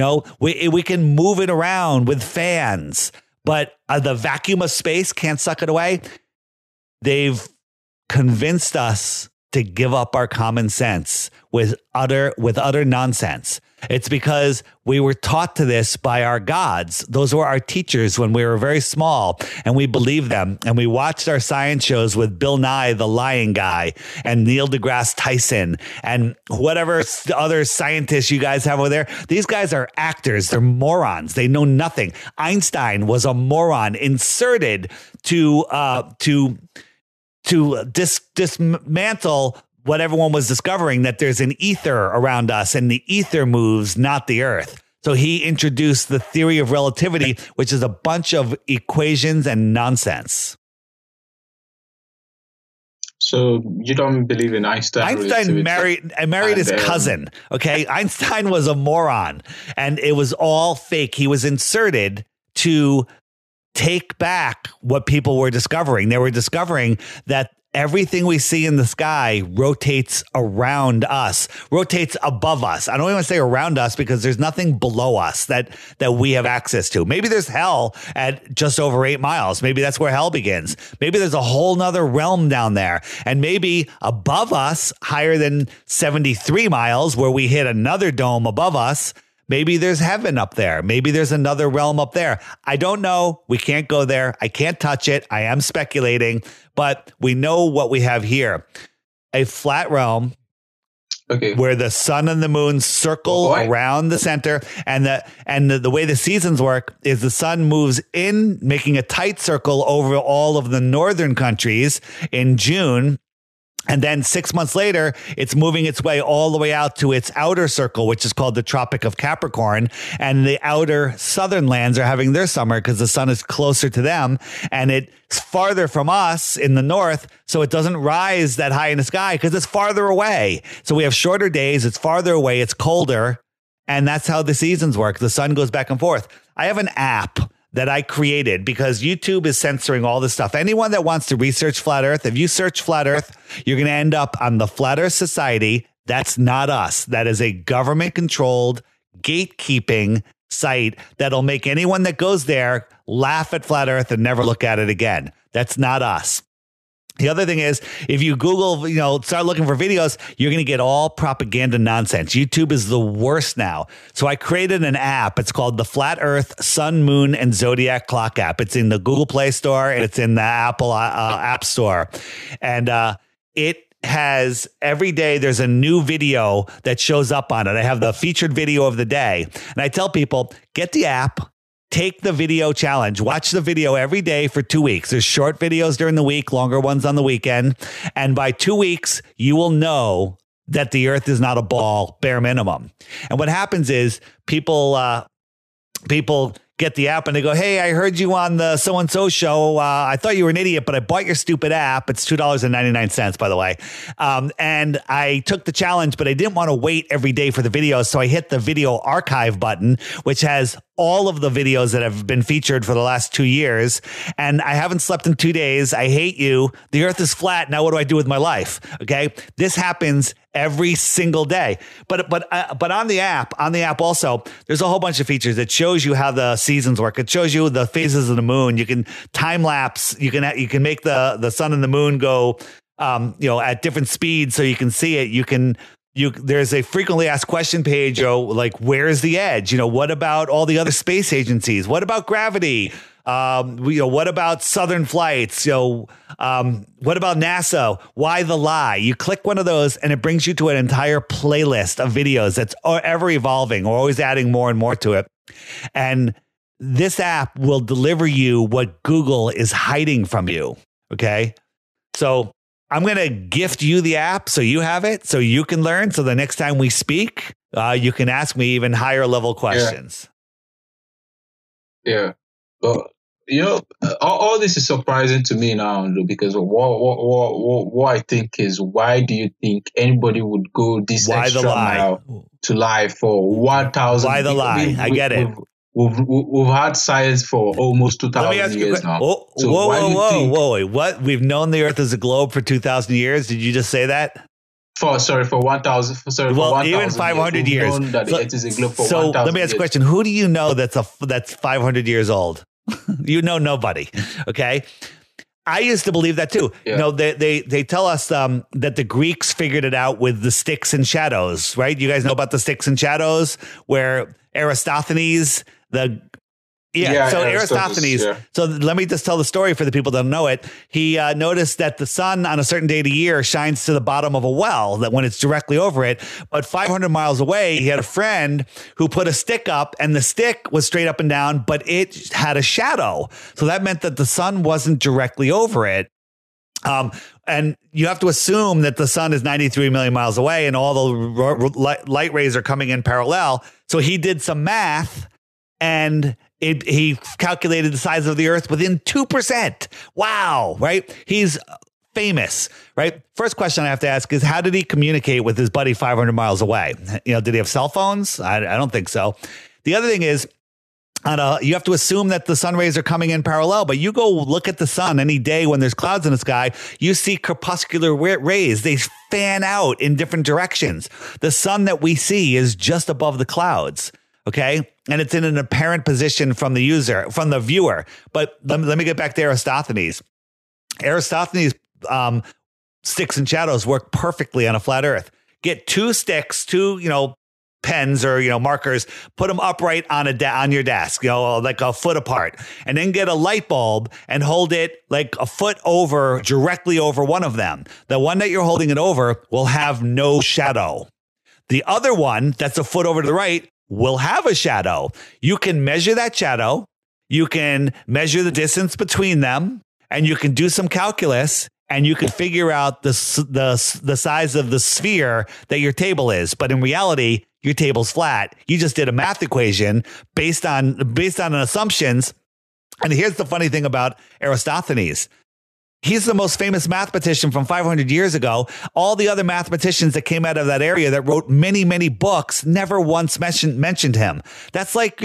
We can move it around with fans, but the vacuum of space can't suck it away. They've convinced us to give up our common sense with utter nonsense. It's because we were taught to this by our gods. Those were our teachers when we were very small, and we believed them. And we watched our science shows with Bill Nye, the lying guy, and Neil deGrasse Tyson, and whatever other scientists you guys have over there. These guys are actors. They're morons. They know nothing. Einstein was a moron inserted to dismantle what everyone was discovering, that there's an ether around us and the ether moves, not the Earth. So he introduced the theory of relativity, which is a bunch of equations and nonsense. So you don't believe in Einstein? Einstein married his cousin. Okay. Einstein was a moron, and it was all fake. He was inserted to take back what people were discovering. They were discovering that everything we see in the sky rotates around us, rotates above us. I don't even want to say around us because there's nothing below us that we have access to. Maybe there's hell at just over 8 miles. Maybe that's where hell begins. Maybe there's a whole nother realm down there. And maybe above us, higher than 73 miles, where we hit another dome above us, maybe there's heaven up there. Maybe there's another realm up there. I don't know. We can't go there. I can't touch it. I am speculating, but we know what we have here. A flat realm where the sun and the moon circle around the center. And the way the seasons work is the sun moves in, making a tight circle over all of the northern countries in June. And then 6 months later, it's moving its way all the way out to its outer circle, which is called the Tropic of Capricorn. And the outer southern lands are having their summer because the sun is closer to them. And it's farther from us in the north, so it doesn't rise that high in the sky because it's farther away. So we have shorter days. It's farther away. It's colder. And that's how the seasons work. The sun goes back and forth. I have an app that I created because YouTube is censoring all this stuff. Anyone that wants to research Flat Earth, if you search Flat Earth, you're going to end up on the Flat Earth Society. That's not us. That is a government-controlled, gatekeeping site that'll make anyone that goes there laugh at Flat Earth and never look at it again. That's not us. The other thing is, if you Google, start looking for videos, you're going to get all propaganda nonsense. YouTube is the worst now. So I created an app. It's called the Flat Earth Sun, Moon, and Zodiac Clock app. It's in the Google Play Store and it's in the Apple App Store. And it has every day there's a new video that shows up on it. I have the featured video of the day. And I tell people, get the app. Take the video challenge. Watch the video every day for 2 weeks. There's short videos during the week, longer ones on the weekend. And by 2 weeks, you will know that the earth is not a ball, bare minimum. And what happens is people get the app and they go, hey, I heard you on the so-and-so show. I thought you were an idiot, but I bought your stupid app. It's $2.99, by the way. And I took the challenge, but I didn't want to wait every day for the videos. So I hit the video archive button, which has all of the videos that have been featured for the last 2 years. And I haven't slept in 2 days. I hate you. The earth is flat. Now what do I do with my life? Okay. This happens every single day. But on the app also, there's a whole bunch of features that shows you how the seasons work. It shows you the phases of the moon. You can time lapse. You can make the sun and the moon go, at different speeds so you can see it. There's a frequently asked question page, like, where's the edge? What about all the other space agencies? What about gravity? What about Southern flights? What about NASA? Why the lie? You click one of those and it brings you to an entire playlist of videos that's ever evolving. We're always adding more and more to it. And this app will deliver you what Google is hiding from you. Okay. So I'm going to gift you the app so you have it, so you can learn. So the next time we speak, you can ask me even higher level questions. Yeah. But, all this is surprising to me now, because what I think is, why do you think anybody would go this extra mile to lie for 1,000? Why the lie? I get it. We've had science for almost 2,000 years now. Whoa. What? We've known the earth as a globe for 2,000 years? Did you just say that? For 1,000. Well, even 500 years. It is a globe for 1,000 So let me ask you a question. Who do you know that's 500 years old? You know nobody. Okay. I used to believe that too. Yeah. They tell us that the Greeks figured it out with the sticks and shadows, right? You guys know about the sticks and shadows, where Aristophanes, Aristophanes. Yeah. So let me just tell the story for the people that don't know it. He noticed that the sun on a certain day of the year shines to the bottom of a well, that when it's directly over it. But 500 miles away, he had a friend who put a stick up, and the stick was straight up and down, but it had a shadow. So that meant that the sun wasn't directly over it. And you have to assume that the sun is 93 million miles away and all the light rays are coming in parallel. So he did some math and he calculated the size of the Earth within 2%. Wow, right? He's famous, right? First question I have to ask is, how did he communicate with his buddy 500 miles away? Did he have cell phones? I don't think so. The other thing is, you have to assume that the sun rays are coming in parallel, but you go look at the sun any day when there's clouds in the sky, you see corpuscular rays. They fan out in different directions. The sun that we see is just above the clouds. Okay. And it's in an apparent position from the viewer. But let me get back to Eratosthenes. Eratosthenes' sticks and shadows work perfectly on a flat Earth. Get two sticks, pens or markers, put them upright on your desk, like a foot apart, and then get a light bulb and hold it like a foot over, directly over one of them. The one that you're holding it over will have no shadow. The other one that's a foot over to the right will have a shadow. You can measure that shadow. You can measure the distance between them, and you can do some calculus, and you can figure out the size of the sphere that your table is. But in reality, your table's flat. You just did a math equation based on an assumptions. And here's the funny thing about Eratosthenes. He's the most famous mathematician from 500 years ago. All the other mathematicians that came out of that area that wrote many, many books never once mentioned him. That's like,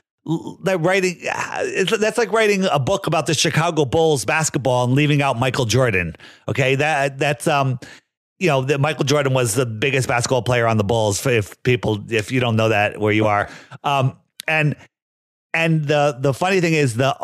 that's like writing a book about the Chicago Bulls basketball and leaving out Michael Jordan. Okay. That's that Michael Jordan was the biggest basketball player on the Bulls. If you don't know that where you are. And the funny thing is the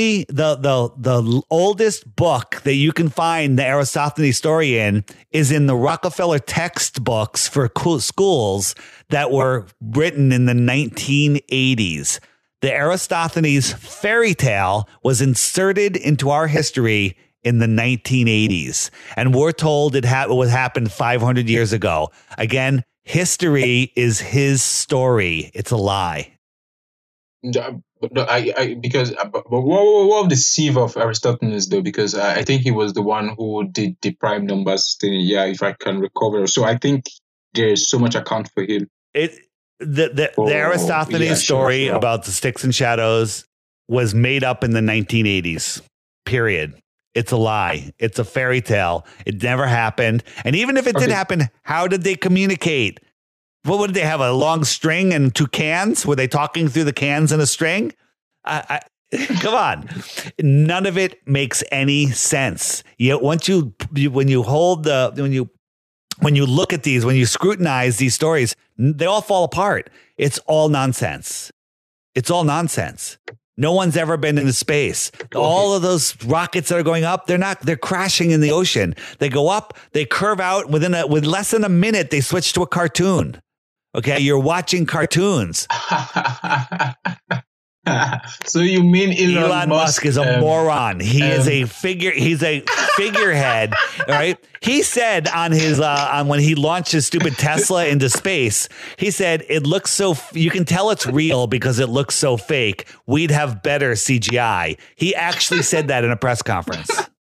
oldest book that you can find the Eratosthenes story in is in the Rockefeller textbooks for schools that were written in the 1980s. The Eratosthenes fairy tale was inserted into our history in the 1980s. And we're told it happened 500 years ago. Again, history is his story. It's a lie. But what of the sieve of Aristophanes though? Because I think he was the one who did the prime numbers thing. Yeah, if I can recover. So I think there's so much account for him. The Aristophanes story about the sticks and shadows was made up in the 1980s. Period. It's a lie. It's a fairy tale. It never happened. And even if it did happen, how did they communicate? What would they have? A long string and two cans? Were they talking through the cans in a string? Come on. None of it makes any sense. Yet when you look at these, when you scrutinize these stories, they all fall apart. It's all nonsense. It's all nonsense. No one's ever been into space. All of those rockets that are going up, they're crashing in the ocean. They go up, they curve out with less than a minute, they switch to a cartoon. Okay. You're watching cartoons. So you mean Elon Musk is a moron. He's a figurehead. All right. He said on his on when he launched his stupid Tesla into space, he said it looks so you can tell it's real because it looks so fake. We'd have better CGI. He actually said that in a press conference.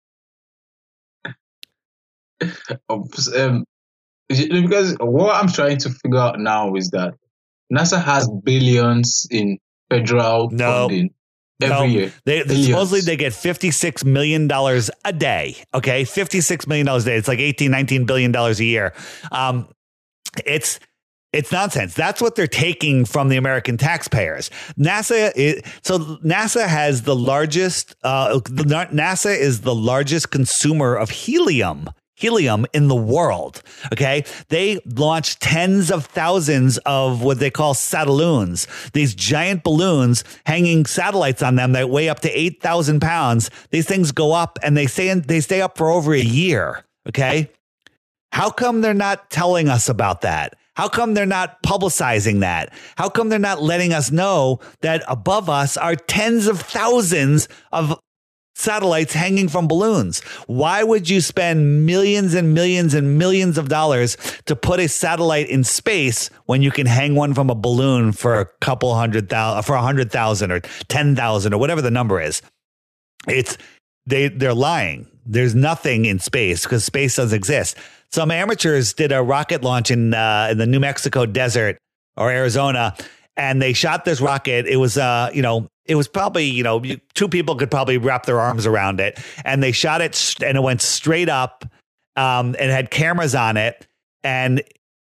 Because what I'm trying to figure out now is that NASA has billions in federal funding every year. Supposedly they get $56 million a day. Okay. $56 million a day. It's like $19 billion a year. It's nonsense. That's what they're taking from the American taxpayers. NASA has the largest, NASA is the largest consumer of helium in the world. Okay. They launched tens of thousands of what they call satelloons, these giant balloons hanging satellites on them that weigh up to 8,000 pounds. These things go up and they stay up for over a year. Okay. How come they're not telling us about that? How come they're not publicizing that? How come they're not letting us know that above us are tens of thousands of satellites hanging from balloons? Why would you spend millions and millions and millions of dollars to put a satellite in space when you can hang one from a balloon for a couple $100,000, for 100,000 or 10,000 or whatever the number is? They're lying. there's nothing in space because space doesn't exist. Some amateurs did a rocket launch in the New Mexico desert or Arizona, and they shot this rocket. It was, it was probably, two people could probably wrap their arms around it, and they shot it and it went straight up, and it had cameras on it. And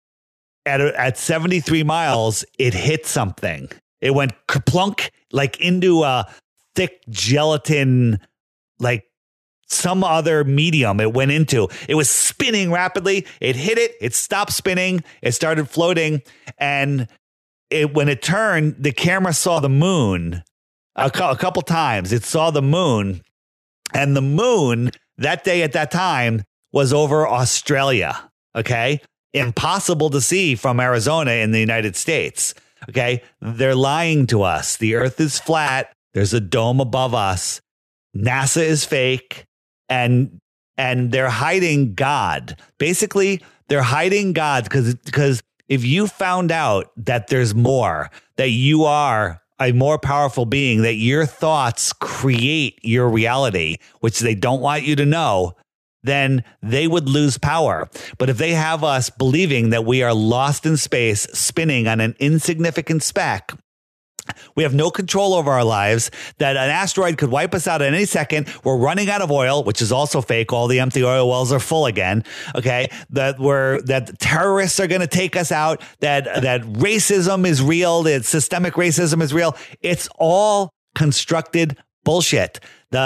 at 73 miles, it hit something. It went kerplunk, like into a thick gelatin, like some other medium it went into. It was spinning rapidly. It hit it. It stopped spinning. It started floating. And when it turned, the camera saw the moon a couple times. It saw the moon. And the moon that day at that time was over Australia. Okay. Impossible to see from Arizona in the United States. Okay. They're lying to us. The earth is flat. There's a dome above us. NASA is fake. And they're hiding God. Basically, they're hiding God because if you found out that there's more, that you are a more powerful being, that your thoughts create your reality, which they don't want you to know, then they would lose power. But if they have us believing that we are lost in space, spinning on an insignificant speck, we have no control over our lives, that an asteroid could wipe us out at any second. We're running out of oil, which is also fake. All the empty oil wells are full again. Okay. That terrorists are going to take us out, that racism is real, that systemic racism is real. It's all constructed bullshit.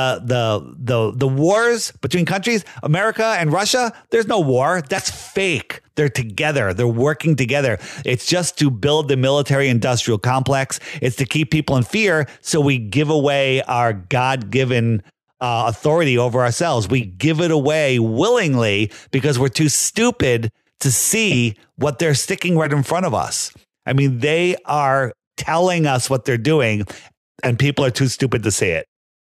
The wars between countries, America and Russia, there's no war. That's fake. They're together. They're working together. It's just to build the military industrial complex. It's to keep people in fear. So we give away our God-given authority over ourselves. We give it away willingly because we're too stupid to see what they're sticking right in front of us. I mean, they are telling us what they're doing and people are too stupid to see it.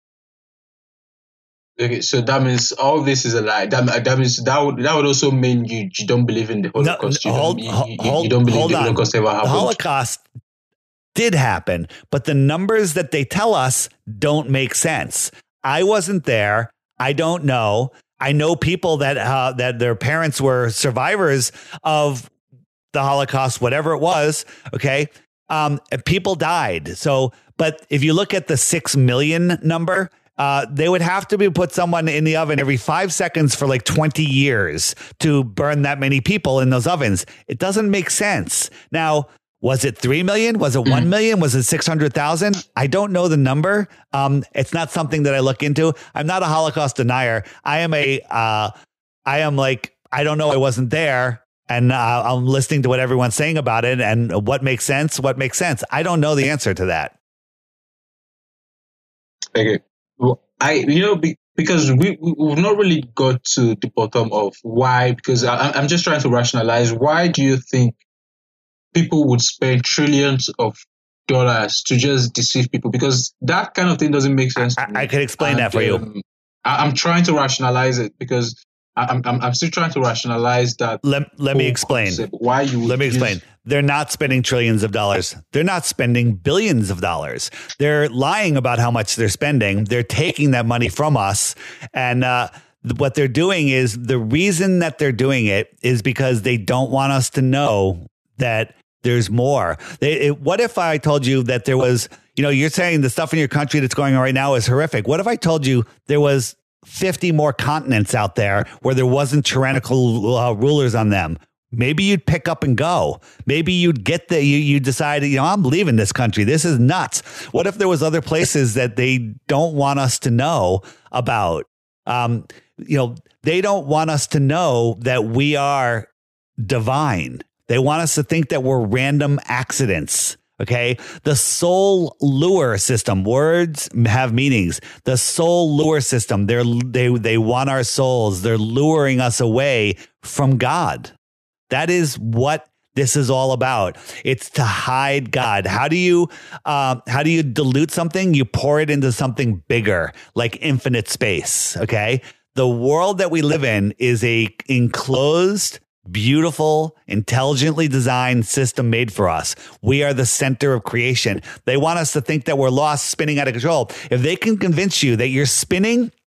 Okay, so that means all this is a lie. That means that would also mean you don't believe in the Holocaust. You don't believe the Holocaust ever happened. The Holocaust did happen, but the numbers that they tell us don't make sense. I wasn't there. I don't know. I know people that their parents were survivors of the Holocaust, whatever it was. Okay, people died. So, but if you look at the 6 million number. They would have to put someone in the oven every 5 seconds for like 20 years to burn that many people in those ovens. It doesn't make sense. Now, was it 3 million? Was it 1 million? Was it 600,000? I don't know the number. It's not something that I look into. I'm not a Holocaust denier. I am I don't know. I wasn't there. And I'm listening to what everyone's saying about it and what makes sense. I don't know the answer to that. Okay. Well, because we've not really got to the bottom of why, because I'm just trying to rationalize, why do you think people would spend trillions of dollars to just deceive people? Because that kind of thing doesn't make sense to me. I could explain that for you. I'm trying to rationalize it because I'm still trying to rationalize that. Let me explain. Why you would explain. They're not spending trillions of dollars. They're not spending billions of dollars. They're lying about how much they're spending. They're taking that money from us. And what they're doing is, the reason that they're doing it is because they don't want us to know that there's more. What if I told you that there was, you're saying the stuff in your country that's going on right now is horrific. What if I told you there was 50 more continents out there where there wasn't tyrannical rulers on them? Maybe you'd pick up and go. Maybe you'd get you decided, I'm leaving this country. This is nuts. What if there was other places that they don't want us to know about? They don't want us to know that we are divine. They want us to think that we're random accidents. Okay. The soul lure system, words have meanings. The soul lure system, they want our souls. They're luring us away from God. That is what this is all about. It's to hide God. How do you dilute something? You pour it into something bigger, like infinite space. Okay. The world that we live in is a enclosed, beautiful, intelligently designed system made for us. We are the center of creation. They want us to think that we're lost, spinning out of control. If they can convince you that you're spinning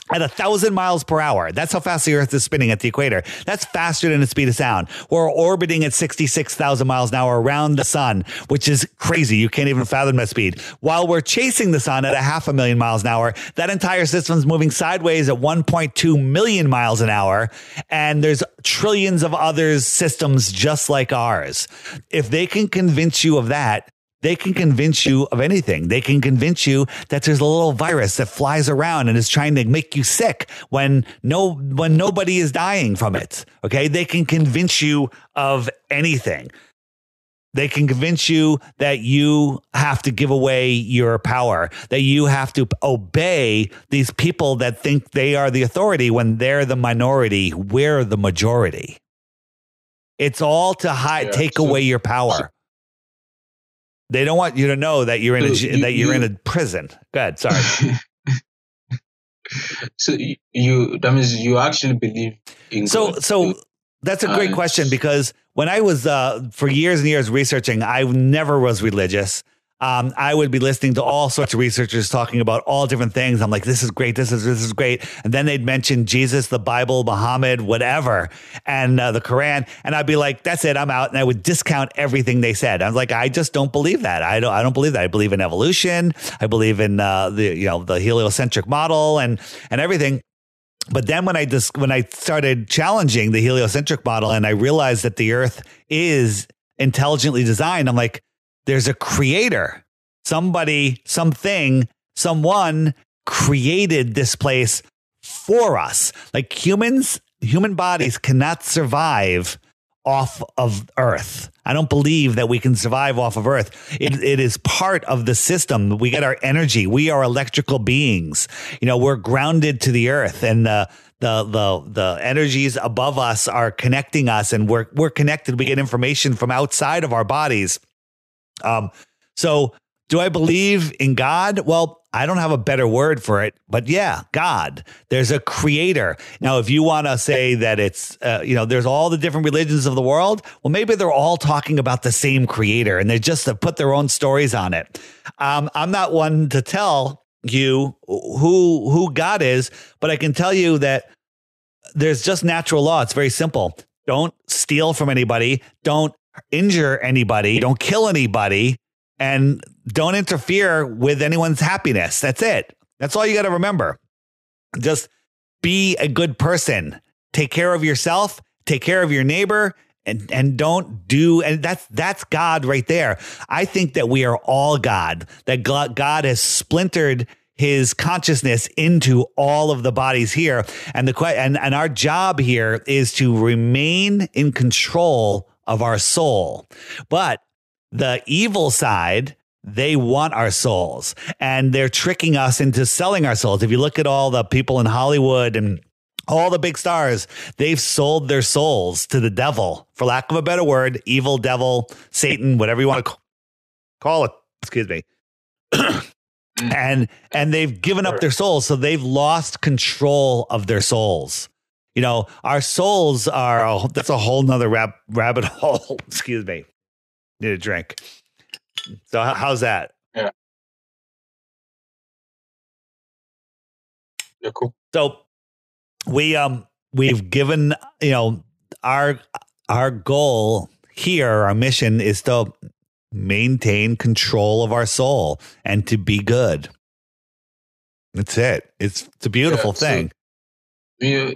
at 1,000 miles per hour. That's how fast the Earth is spinning at the equator. That's faster than the speed of sound. We're orbiting at 66,000 miles an hour around the sun, which is crazy. You can't even fathom that speed. While we're chasing the sun at 500,000 miles an hour, that entire system's moving sideways at 1.2 million miles an hour. And there's trillions of other systems just like ours. If they can convince you of that, they can convince you of anything. They can convince you that there's a little virus that flies around and is trying to make you sick when nobody is dying from it. Okay. They can convince you of anything. They can convince you that you have to give away your power, that you have to obey these people that think they are the authority when they're the minority. We're the majority. It's all to take away your power. They don't want you to know that you're in in a prison. Go ahead. Sorry. So that means you actually believe in God. So that's a great question, because when I was for years and years researching, I never was religious. I would be listening to all sorts of researchers talking about all different things. I'm like, this is great. This is great. And then they'd mention Jesus, the Bible, Muhammad, whatever, and the Quran. And I'd be like, that's it. I'm out. And I would discount everything they said. I was like, I just don't believe that. I don't believe that. I believe in evolution. I believe in the heliocentric model and everything. But then when I started challenging the heliocentric model and I realized that the Earth is intelligently designed, I'm like, there's a creator. Somebody, something, someone created this place for us. Like human bodies cannot survive off of Earth. I don't believe that we can survive off of Earth. It is part of the system. We get our energy. We are electrical beings. We're grounded to the Earth, and the energies above us are connecting us, and we're connected. We get information from outside of our bodies. So do I believe in God? Well, I don't have a better word for it, but yeah, God. There's a creator. Now, if you want to say that it's, there's all the different religions of the world, well, maybe they're all talking about the same creator and they just have put their own stories on it. I'm not one to tell you who God is, but I can tell you that there's just natural law. It's very simple. Don't steal from anybody. Don't injure anybody. Don't kill anybody. And don't interfere with anyone's happiness. That's it. That's all you got to remember. Just be a good person. Take care of yourself. Take care of your neighbor. And don't do, and that's God right there. I think that we are all God, that God has splintered his consciousness into all of the bodies here. And and our job here is to remain in control of our soul. But the evil side, they want our souls, and they're tricking us into selling our souls. If you look at all the people in Hollywood and all the big stars, they've sold their souls to the devil, for lack of a better word, evil, devil, Satan, whatever you want to call it. Excuse me. And they've given up their souls. So they've lost control of their souls. Our souls are, that's a whole nother rabbit hole. Excuse me. Need a drink. So how's that? Yeah. Yeah, cool. So we've given, our goal here, our mission is to maintain control of our soul and to be good. That's it. It's a beautiful thing. So,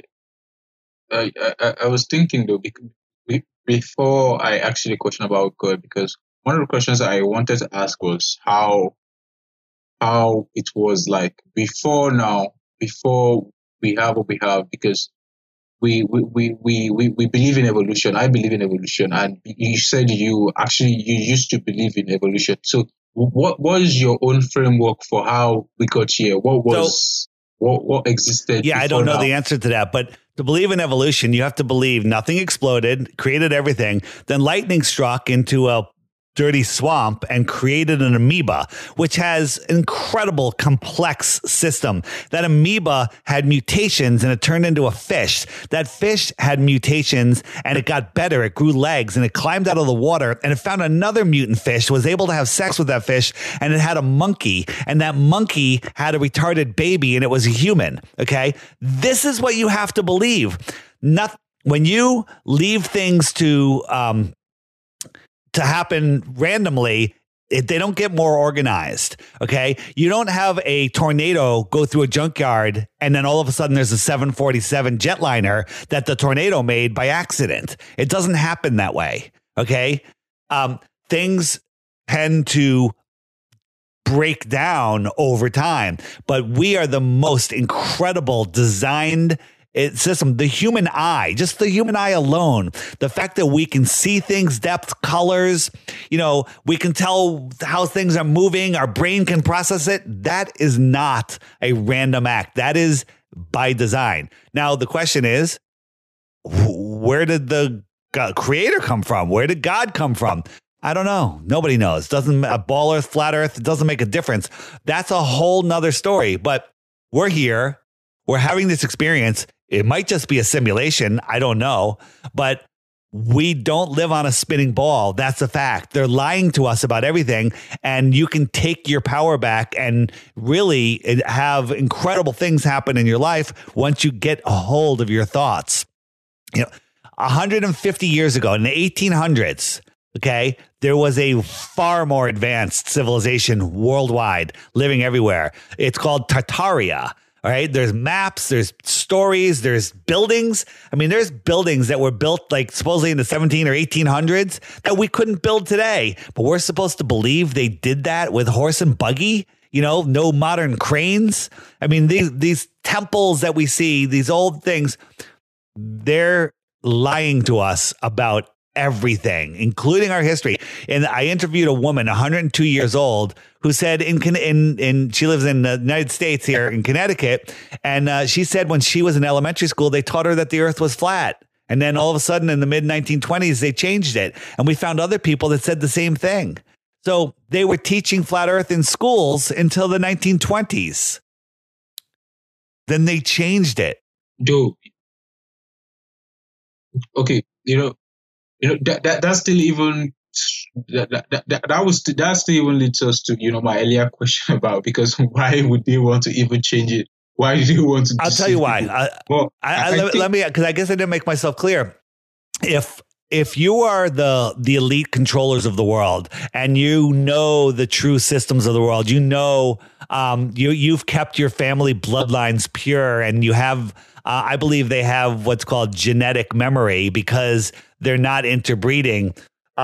I was thinking though, before I asked you the question about God, because one of the questions I wanted to ask was how it was like before we have what we have, because we believe in evolution. I believe in evolution, and you said you used to believe in evolution. So what was your own framework for how we got here? What existed? Yeah, I don't know the answer to that, but to believe in evolution, you have to believe nothing exploded, created everything. Then lightning struck into a dirty swamp and created an amoeba, which has an incredible complex system. That amoeba had mutations and it turned into a fish. That fish had mutations and it got better. It grew legs and it climbed out of the water and it found another mutant fish, was able to have sex with that fish, and it had a monkey, and that monkey had a retarded baby and it was a human. Okay. This is what you have to believe. When you leave things to happen randomly, they don't get more organized. Okay. You don't have a tornado go through a junkyard and then all of a sudden there's a 747 jetliner that the tornado made by accident. It doesn't happen that way. Okay. Things tend to break down over time, but we are the most incredible designed system. The human eye, just the human eye alone, the fact that we can see things, depth, colors, we can tell how things are moving, our brain can process it. That is not a random act. That is by design. Now, the question is, where did the creator come from? Where did God come from? I don't know. Nobody knows. Doesn't a ball earth, flat earth, it doesn't make a difference. That's a whole nother story, but we're here. We're having this experience. It might just be a simulation. I don't know, but we don't live on a spinning ball. That's a fact. They're lying to us about everything. And you can take your power back and really have incredible things happen in your life once you get a hold of your thoughts. 150 years ago in the 1800s, okay, there was a far more advanced civilization worldwide living everywhere. It's called Tartaria. All right. There's maps, there's stories, there's buildings. I mean, there's buildings that were built like supposedly in the 17 or 1800s that we couldn't build today. But we're supposed to believe they did that with horse and buggy, no modern cranes. I mean, these temples that we see, these old things, they're lying to us about everything, including our history. And I interviewed a woman, 102 years old, who said she lives in the United States here in Connecticut. And she said when she was in elementary school, they taught her that the earth was flat. And then all of a sudden in the mid 1920s, they changed it. And we found other people that said the same thing. So they were teaching flat earth in schools until the 1920s. Then they changed it. Dude. Okay. That still even that still even leads us to my earlier question about, because why would they want to even change it? Why do they want to? I'll tell you why. Let me, because I guess I didn't make myself clear. If you are the elite controllers of the world and the true systems of the world, you've kept your family bloodlines pure, and you have. I believe they have what's called genetic memory because they're not interbreeding.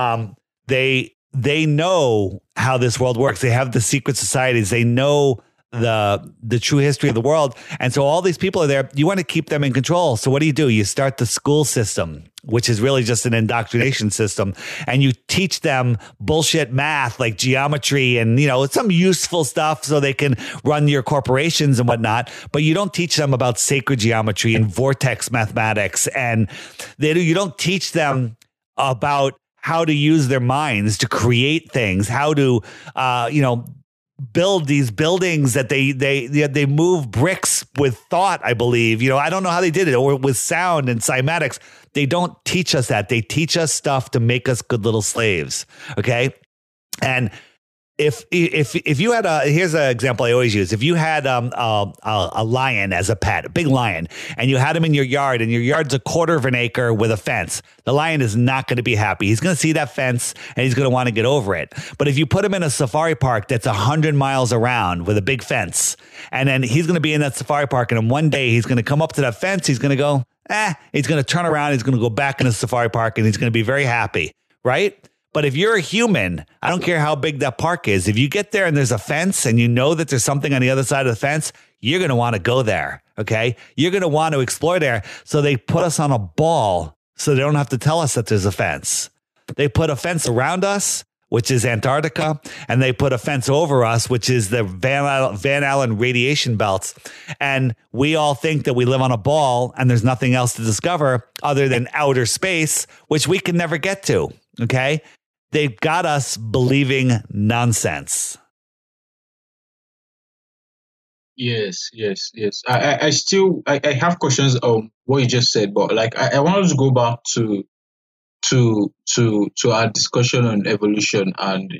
They know how this world works. They have the secret societies. They know the true history of the world. And so all these people are there. You want to keep them in control. So what do? You start the school system, which is really just an indoctrination system. And you teach them bullshit math like geometry and, some useful stuff so they can run your corporations and whatnot. But you don't teach them about sacred geometry and vortex mathematics. And you don't teach them about how to use their minds to create things, how to, build these buildings that they move bricks with thought, I believe. I don't know how they did it, or with sound and cymatics. They don't teach us that. They teach us stuff to make us good little slaves. Okay. And if you had here's an example I always use. If you had a lion as a pet, a big lion, and you had him in your yard, and your yard's a quarter of an acre with a fence, the lion is not going to be happy. He's going to see that fence and he's going to want to get over it. But if you put him in a safari park that's 100 miles around with a big fence, and then he's going to be in that safari park, and then one day he's going to come up to that fence, he's going to go, he's going to turn around, he's going to go back in the safari park, and he's going to be very happy, right? But if you're a human, I don't care how big that park is. If you get there and there's a fence and you know that there's something on the other side of the fence, you're going to want to go there. Okay. You're going to want to explore there. So they put us on a ball so they don't have to tell us that there's a fence. They put a fence around us, which is Antarctica, and they put a fence over us, which is the Van Allen radiation belts. And we all think that we live on a ball and there's nothing else to discover other than outer space, which we can never get to. Okay. They've got us believing nonsense. Yes. I still have questions on what you just said, but like I wanted to go back to our discussion on evolution, and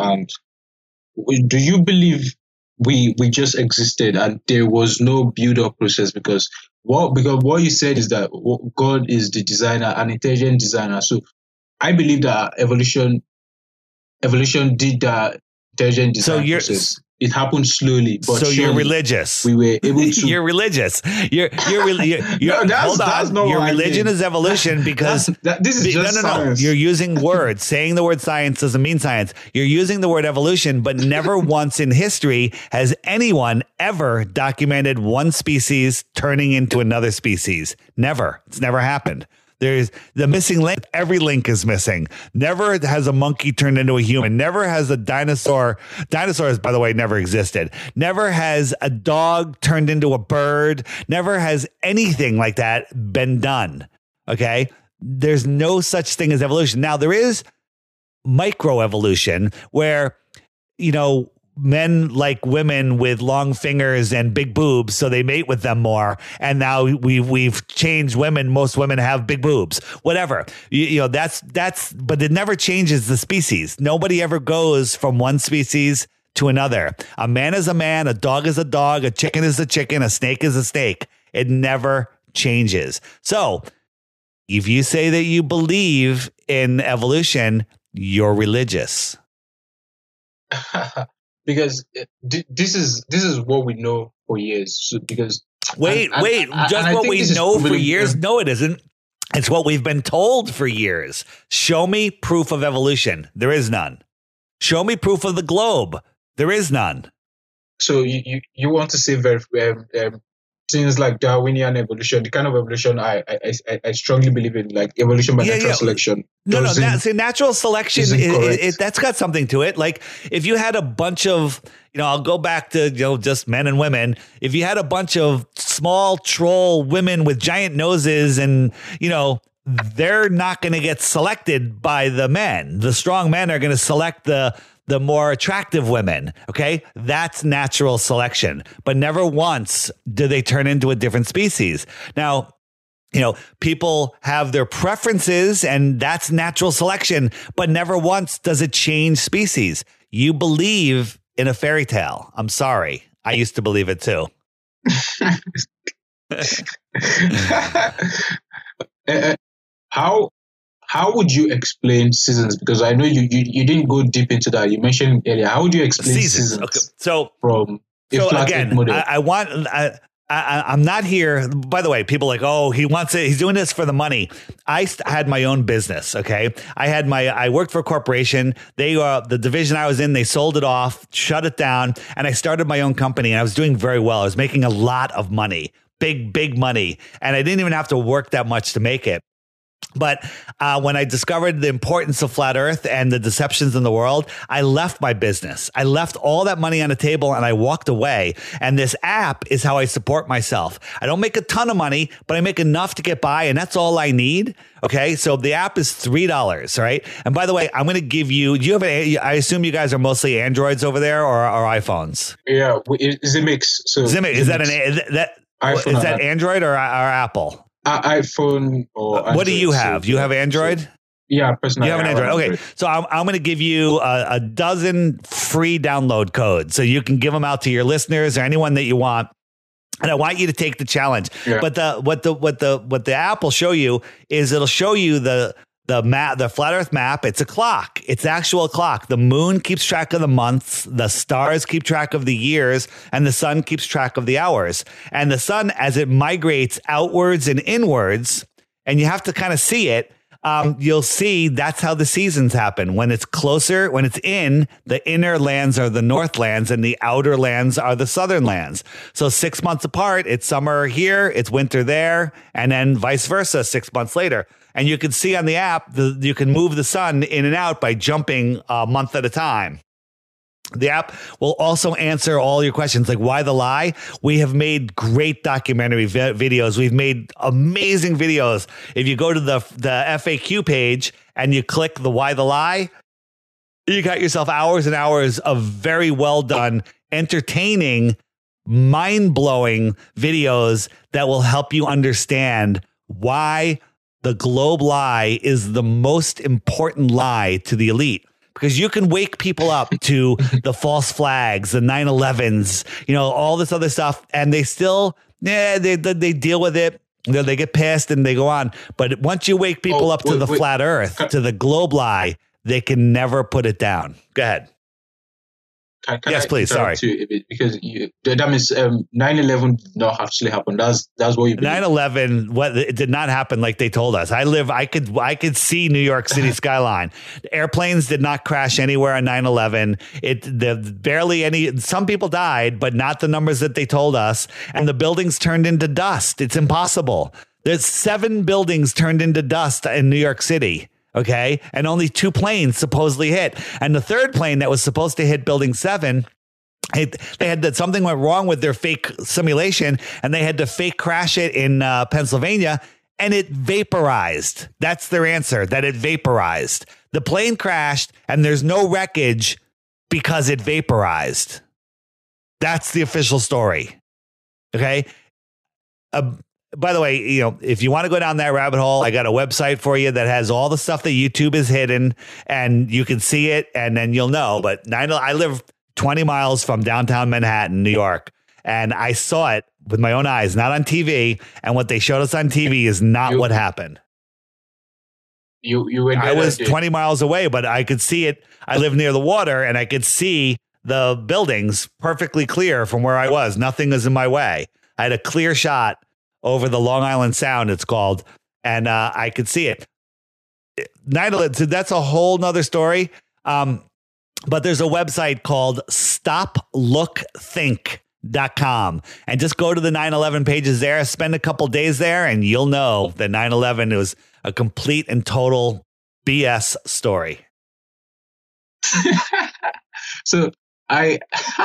do you believe we just existed and there was no build-up process? Because what you said is that God is the designer, an intelligent designer. So I believe that evolution did that intelligent design process. It happened slowly, but so you're religious. We were able to. You're religious. You're no, hold on. Your religion is evolution because this is just science. You're using words. Saying the word science doesn't mean science. You're using the word evolution, but never once in history has anyone ever documented one species turning into another species. Never. It's never happened. There's the missing link. Every link is missing. Never has a monkey turned into a human. Never has a dinosaur. Dinosaurs, by the way, never existed. Never has a dog turned into a bird. Never has anything like that been done. Okay. There's no such thing as evolution. Now there is microevolution where, men like women with long fingers and big boobs, so they mate with them more. And now we've changed women. Most women have big boobs. Whatever. That's. But it never changes the species. Nobody ever goes from one species to another. A man is a man. A dog is a dog. A chicken is a chicken. A snake is a snake. It never changes. So, if you say that you believe in evolution, you're religious. Because this is what we know for years. So because wait, just what we know for years? No, it isn't. It's what we've been told for years. Show me proof of evolution. There is none. Show me proof of the globe. There is none. So you want to say things like Darwinian evolution, the kind of evolution I strongly believe in, like evolution by natural selection. Natural selection that's got something to it. Like if you had a bunch of, I'll go back to just men and women. If you had a bunch of small troll women with giant noses, and they're not going to get selected by the men. The strong men are going to select the more attractive women. Okay. That's natural selection, but never once do they turn into a different species. Now, people have their preferences and that's natural selection, but never once does it change species. You believe in a fairy tale. I'm sorry. I used to believe it too. How would you explain seasons? Because I know you didn't go deep into that. You mentioned earlier. How would you explain seasons? Okay. So from a flat again, model? I'm not here. By the way, people are like, oh, he wants it. He's doing this for the money. I had my own business. Okay. I worked for a corporation. The division I was in, they sold it off, shut it down. And I started my own company and I was doing very well. I was making a lot of money, big money. And I didn't even have to work that much to make it. But when I discovered the importance of flat Earth and the deceptions in the world, I left my business. I left all that money on the table and I walked away. And this app is how I support myself. I don't make a ton of money, but I make enough to get by. And that's all I need. Okay. So the app is $3. Right. And by the way, I'm going to give you, I assume you guys are mostly Androids over there or iPhones? Yeah. It's a mix. So is that Android or Apple? iPhone or Android. What do you have? You have Android? Yeah, personally. You have an Android. Okay. So I'm going to give you a dozen free download codes so you can give them out to your listeners or anyone that you want. And I want you to take the challenge. Yeah. But what the app will show you is it'll show you the map, the flat Earth map. It's a clock. It's the actual clock. The moon keeps track of the months. The stars keep track of the years, and the sun keeps track of the hours. And the sun, as it migrates outwards and inwards, and you have to kind of see it. You'll see that's how the seasons happen. When it's closer, when it's the inner lands are the north lands and the outer lands are the southern lands. So 6 months apart, it's summer here, it's winter there, and then vice versa 6 months later. And you can see on the app, you can move the sun in and out by jumping a month at a time. The app will also answer all your questions, like why the lie? We have made great documentary videos. We've made amazing videos. If you go to the FAQ page and you click the why the lie, You got yourself hours and hours of very well done, entertaining, mind-blowing videos that will help you understand why the globe lie is the most important lie to the elite. Because you can wake people up to the false flags, the 9/11s, all this other stuff, and they still, they deal with it. They get past and they go on. But once you wake people up to the flat earth, to the globe lie, they can never put it down. Go ahead. Yes, please. Sorry. Because that means 9/11 did not actually happen. That's what you believe. 9/11, it did not happen like they told us. I could see New York City skyline. The airplanes did not crash anywhere on 9/11. Barely any. Some people died, but not the numbers that they told us. And the buildings turned into dust. It's impossible. There's 7 buildings turned into dust in New York City. Okay. And only 2 planes supposedly hit. And the third plane that was supposed to hit building 7, something went wrong with their fake simulation and they had to fake crash it in Pennsylvania and it vaporized. That's their answer, that it vaporized. The plane crashed and there's no wreckage because it vaporized. That's the official story. Okay. By the way, if you want to go down that rabbit hole, I got a website for you that has all the stuff that YouTube is hidden and you can see it and then you'll know. But I live 20 miles from downtown Manhattan, New York, and I saw it with my own eyes, not on TV. And what they showed us on TV is not what happened. I was 20 miles away, but I could see it. I live near the water and I could see the buildings perfectly clear from where I was. Nothing was in my way. I had a clear shot over the Long Island Sound, it's called, and I could see it. 9/11, so that's a whole nother story. But there's a website called stoplookthink.com. And just go to the 9/11 pages there, spend a couple days there, and you'll know that 9/11 was a complete and total BS story. So I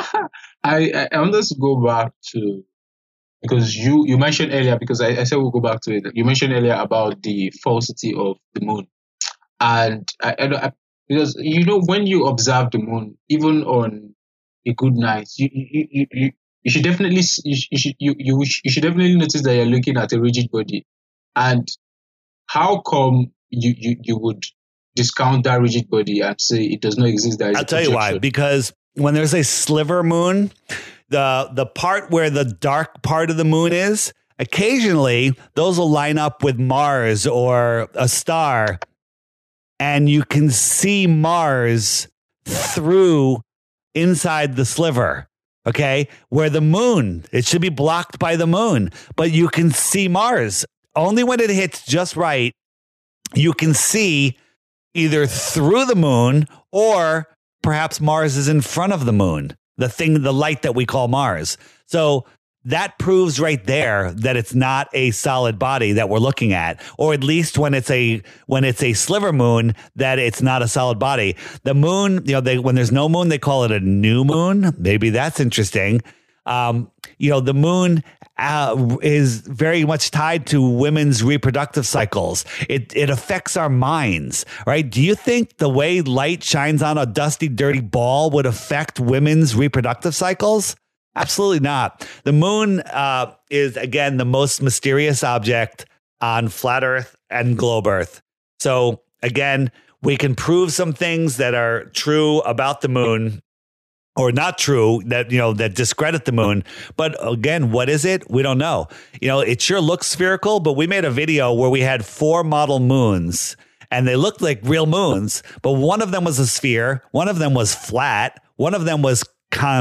want us to go back to, because you mentioned earlier, because I said we'll go back to it. You mentioned earlier about the falsity of the moon. And I because, when you observe the moon, even on a good night, you should definitely, you should definitely notice that you're looking at a rigid body. And how come you would discount that rigid body and say it does not exist? I'll tell you why. Because when there's a sliver moon, the part where the dark part of the moon is, occasionally those will line up with Mars or a star, and you can see Mars through inside the sliver. Okay, where the moon, it should be blocked by the moon, but you can see Mars. Only when it hits just right, you can see either through the moon or perhaps Mars is in front of the moon, the light that we call Mars. So that proves right there that it's not a solid body that we're looking at, or at least when it's a sliver moon, that it's not a solid body. The moon, when there's no moon, they call it a new moon. Maybe that's interesting. The moon is very much tied to women's reproductive cycles. It affects our minds, right? Do you think the way light shines on a dusty, dirty ball would affect women's reproductive cycles? Absolutely not. The moon is, again, the most mysterious object on flat Earth and globe Earth. So, again, we can prove some things that are true about the moon, or not true, that discredit the moon. But again, what is it? We don't know. It sure looks spherical, but we made a video where we had 4 model moons and they looked like real moons, but one of them was a sphere, one of them was flat, one of them was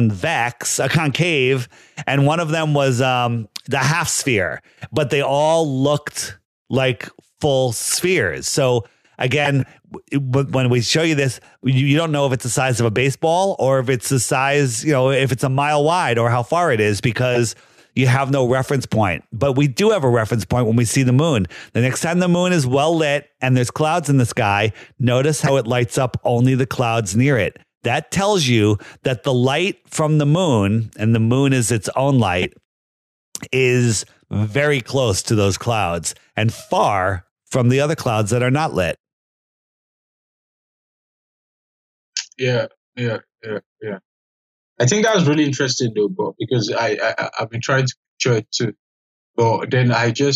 concave, and one of them was the half sphere, but they all looked like full spheres. So again, when we show you this, you don't know if it's the size of a baseball or if it's the size, if it's a mile wide or how far it is, because you have no reference point. But we do have a reference point when we see the moon. The next time the moon is well lit and there's clouds in the sky, notice how it lights up only the clouds near it. That tells you that the light from the moon, and the moon is its own light, is very close to those clouds and far from the other clouds that are not lit. Yeah. I think that was really interesting though, but because I've been trying to picture it too, but then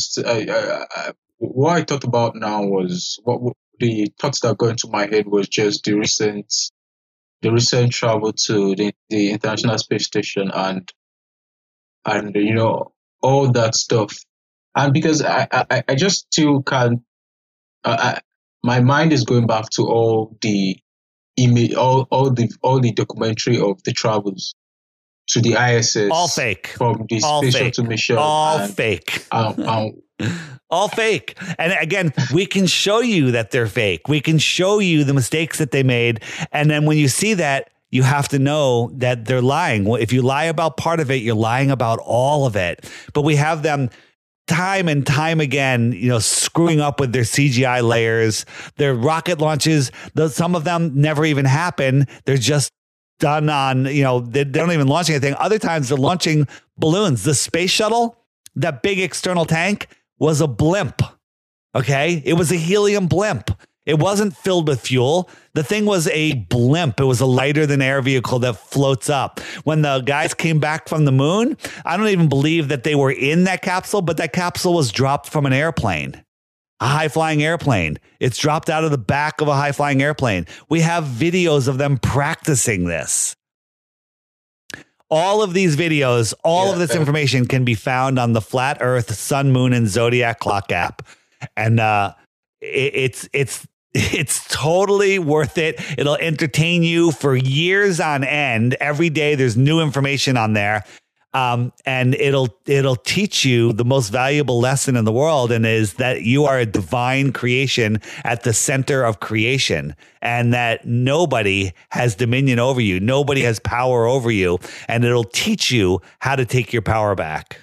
what I thought about now was what the thoughts that go into my head was just the recent travel to the International Space Station and all that stuff, and because I just still can't. My mind is going back to all the image, all the documentary of the travels to the ISS, all fake from the space shuttle mission, all fake. All fake. And again, we can show you that they're fake. We can show you the mistakes that they made. And then when you see that, you have to know that they're lying. Well, if you lie about part of it, you're lying about all of it. But we have them time and time again, screwing up with their CGI layers, their rocket launches. Some of them never even happen. They're just done on, they don't even launch anything. Other times they're launching balloons. The space shuttle, that big external tank, was a blimp. Okay. It was a helium blimp. It wasn't filled with fuel. The thing was a blimp. It was a lighter than air vehicle that floats up. When the guys came back from the moon, I don't even believe that they were in that capsule, but that capsule was dropped from an airplane, a high-flying airplane. It's dropped out of the back of a high-flying airplane. We have videos of them practicing this. All of these videos, all of this information can be found on the Flat Earth, Sun, Moon, and Zodiac Clock app. And it's totally worth it. It'll entertain you for years on end. Every day there's new information on there. And it'll teach you the most valuable lesson in the world, and is that you are a divine creation at the center of creation, and that nobody has dominion over you. Nobody has power over you, and it'll teach you how to take your power back.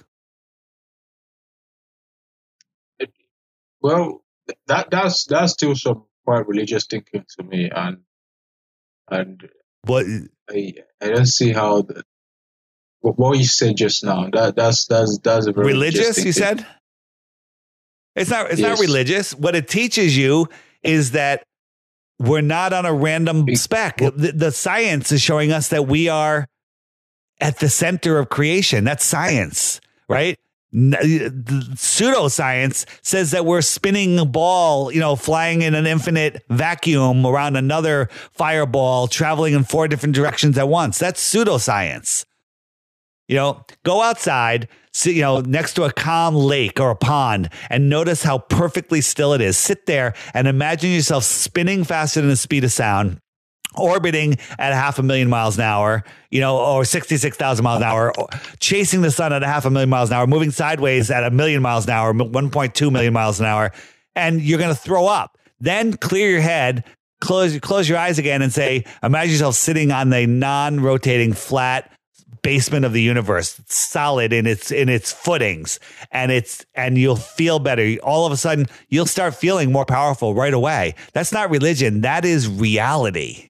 Well, that's still some quite religious thinking to me, and what I don't see how what you said just now. That's a very religious. You said it's not religious. What it teaches you is that we're not on a random speck. The science is showing us that we are at the center of creation. That's science, right? Pseudoscience says that we're spinning a ball, flying in an infinite vacuum around another fireball, traveling in 4 different directions at once. That's pseudoscience. Go outside, see, next to a calm lake or a pond, and notice how perfectly still it is. Sit there and imagine yourself spinning faster than the speed of sound, orbiting at 500,000 miles an hour, or 66,000 miles an hour, chasing the sun at 500,000 miles an hour, moving sideways at 1,000,000 miles an hour, 1.2 million miles an hour, and you're going to throw up. Then clear your head, close your eyes again, and say, imagine yourself sitting on the non-rotating flat basement of the universe. It's solid in its footings, and you'll feel better. All of a sudden, you'll start feeling more powerful right away. That's not religion. That is reality.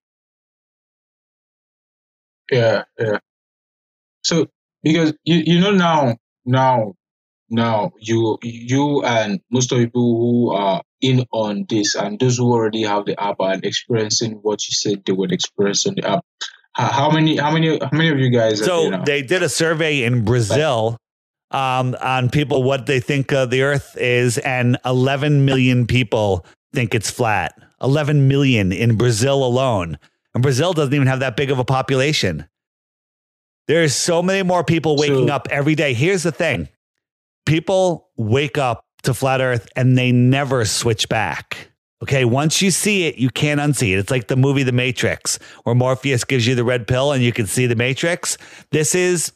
Yeah. So because now you and most of the people who are in on this, and those who already have the app and experiencing what you said they would experience on the app. How many of you guys? So they did a survey in Brazil on people what they think the Earth is, and 11 million people think it's flat. 11 million in Brazil alone. And Brazil doesn't even have that big of a population. There's so many more people waking up every day. Here's the thing. People wake up to flat Earth and they never switch back. Okay, once you see it, you can't unsee it. It's like the movie The Matrix, where Morpheus gives you the red pill and you can see the Matrix. This is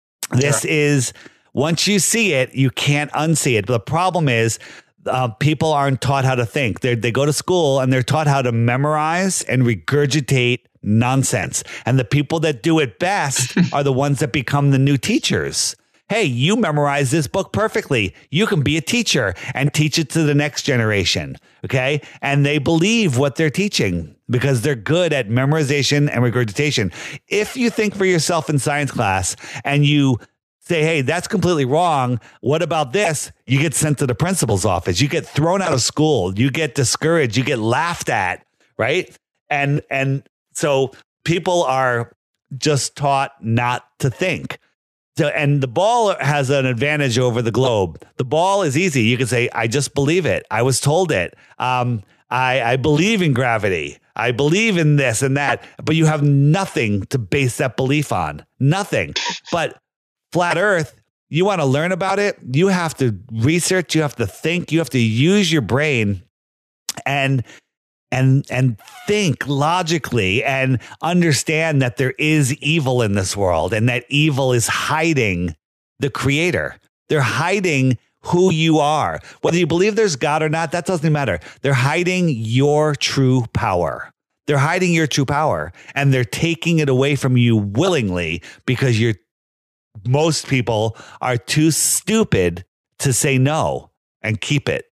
once you see it, you can't unsee it. But the problem is people aren't taught how to think. They go to school and they're taught how to memorize and regurgitate nonsense. And the people that do it best are the ones that become the new teachers. Hey, you memorize this book perfectly. You can be a teacher and teach it to the next generation. Okay. And they believe what they're teaching because they're good at memorization and regurgitation. If you think for yourself in science class and you say, hey, that's completely wrong. What about this? You get sent to the principal's office. You get thrown out of school. You get discouraged. You get laughed at. Right. And So people are just taught not to think. So, and the ball has an advantage over the globe. The ball is easy. You can say, I just believe it. I was told it. I believe in gravity. I believe in this and that. But you have nothing to base that belief on. Nothing. But flat Earth, you want to learn about it, you have to research, you have to think, you have to use your brain and think logically and understand that there is evil in this world and that evil is hiding the creator. They're hiding who you are. Whether you believe there's God or not, that doesn't matter. They're hiding your true power. They're hiding your true power, and they're taking it away from you willingly because most people are too stupid to say no and keep it.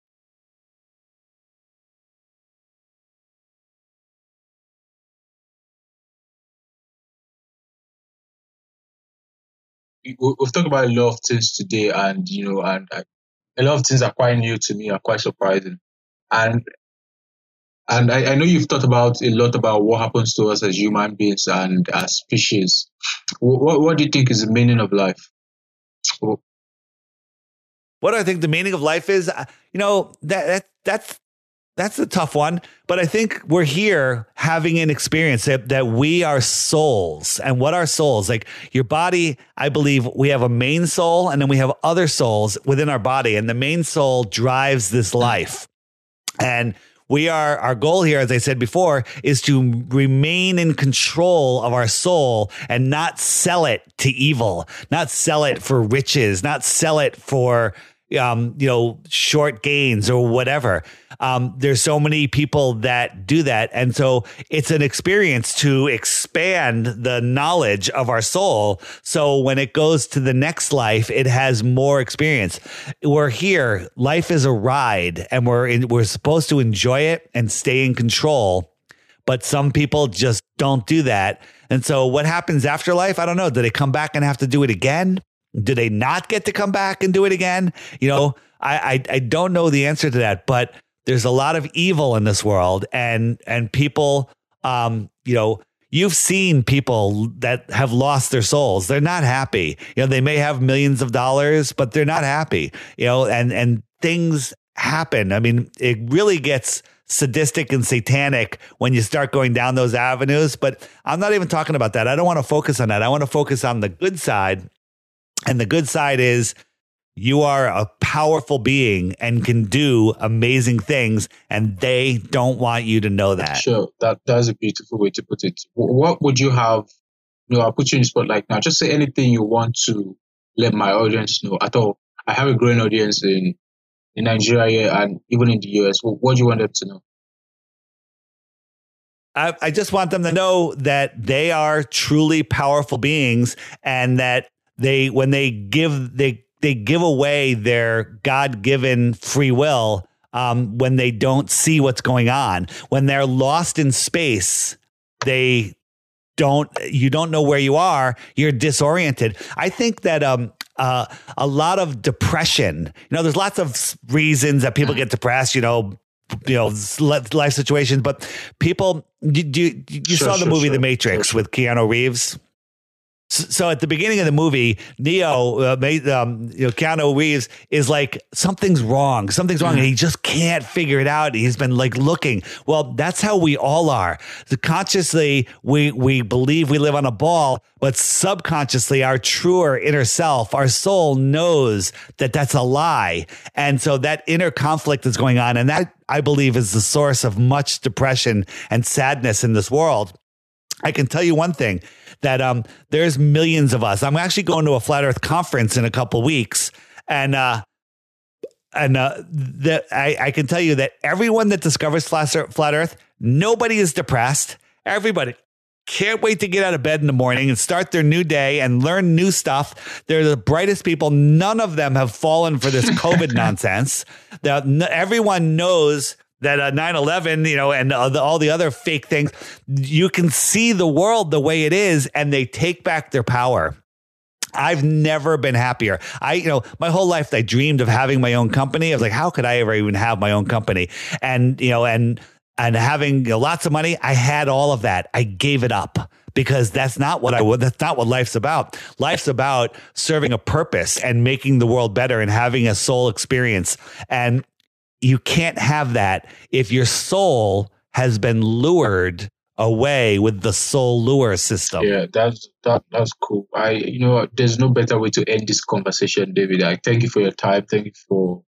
We've talked about a lot of things today, and a lot of things are quite new to me, are quite surprising. And I know you've thought about a lot about what happens to us as human beings and as species. What do you think is the meaning of life? What do I think the meaning of life is? That's a tough one, but I think we're here having an experience that we are souls. And what are souls? Like your body, I believe we have a main soul and then we have other souls within our body. And the main soul drives this life. And our goal here, as I said before, is to remain in control of our soul and not sell it to evil, not sell it for riches, not sell it for short gains or whatever. There's so many people that do that. And so it's an experience to expand the knowledge of our soul. So when it goes to the next life, it has more experience. We're here. Life is a ride and we're supposed to enjoy it and stay in control. But some people just don't do that. And so what happens after life? I don't know. Do they come back and have to do it again? Do they not get to come back and do it again? I don't know the answer to that, but there's a lot of evil in this world and people, you've seen people that have lost their souls. They're not happy. They may have millions of dollars, but they're not happy, and things happen. I mean, it really gets sadistic and satanic when you start going down those avenues, but I'm not even talking about that. I don't want to focus on that. I want to focus on the good side. And the good side is you are a powerful being and can do amazing things, and they don't want you to know that. Sure. That's a beautiful way to put it. What would you have? I'll put you in the spotlight now. Just say anything you want to let my audience know at all. I have a growing audience in Nigeria and even in the US. What do you want them to know? I just want them to know that they are truly powerful beings, and that when they give away their God-given free will, when they don't see what's going on, when they're lost in space, you don't know where you are. You're disoriented. I think that a lot of depression. There's lots of reasons that people get depressed. Life situations, but people. You saw the movie The Matrix with Keanu Reeves. So at the beginning of the movie, Keanu Reeves is like, something's wrong, and he just can't figure it out. He's been looking. Well, that's how we all are. Consciously, we believe we live on a ball, but subconsciously, our truer inner self, our soul knows that that's a lie. And so that inner conflict is going on. And that, I believe, is the source of much depression and sadness in this world. I can tell you one thing, that there's millions of us. I'm actually going to a Flat Earth conference in a couple weeks, and I can tell you that everyone that discovers Flat Earth, nobody is depressed. Everybody can't wait to get out of bed in the morning and start their new day and learn new stuff. They're the brightest people. None of them have fallen for this COVID nonsense. Everyone knows that 9/11, and all the other fake things, you can see the world the way it is, and they take back their power. I've never been happier. My whole life, I dreamed of having my own company. I was like, how could I ever even have my own company? And and having lots of money, I had all of that. I gave it up because that's not what that's not what life's about. Life's about serving a purpose and making the world better and having a soul experience. And you can't have that if your soul has been lured away with the soul lure system. Yeah, that's cool. There's no better way to end this conversation, David. I thank you for your time. Thank you for.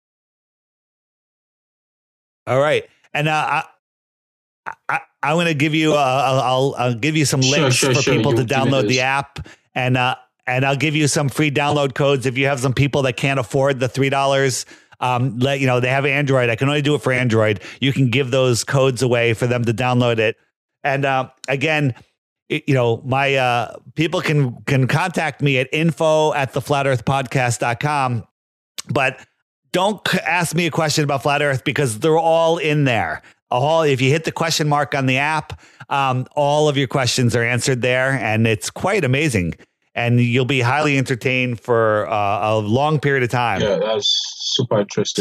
All right, and I'm going to give you. I'll give you some links for people to download the app, and I'll give you some free download codes if you have some people that can't afford the $3. They have Android. I can only do it for Android. You can give those codes away for them to download it. And again, my people can contact me at info@theflatearthpodcast.com, but don't ask me a question about Flat Earth because they're all in there. If you hit the question mark on the app, all of your questions are answered there, and it's quite amazing. And you'll be highly entertained for a long period of time. Yeah, that's super interesting.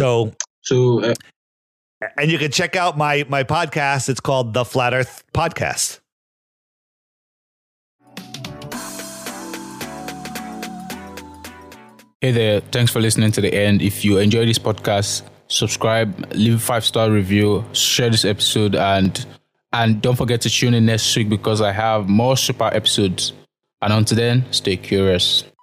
And you can check out my podcast. It's called The Flat Earth Podcast. Hey there. Thanks for listening to the end. If you enjoy this podcast, subscribe, leave a 5-star review, share this episode, and don't forget to tune in next week because I have more super episodes. And until then, stay curious.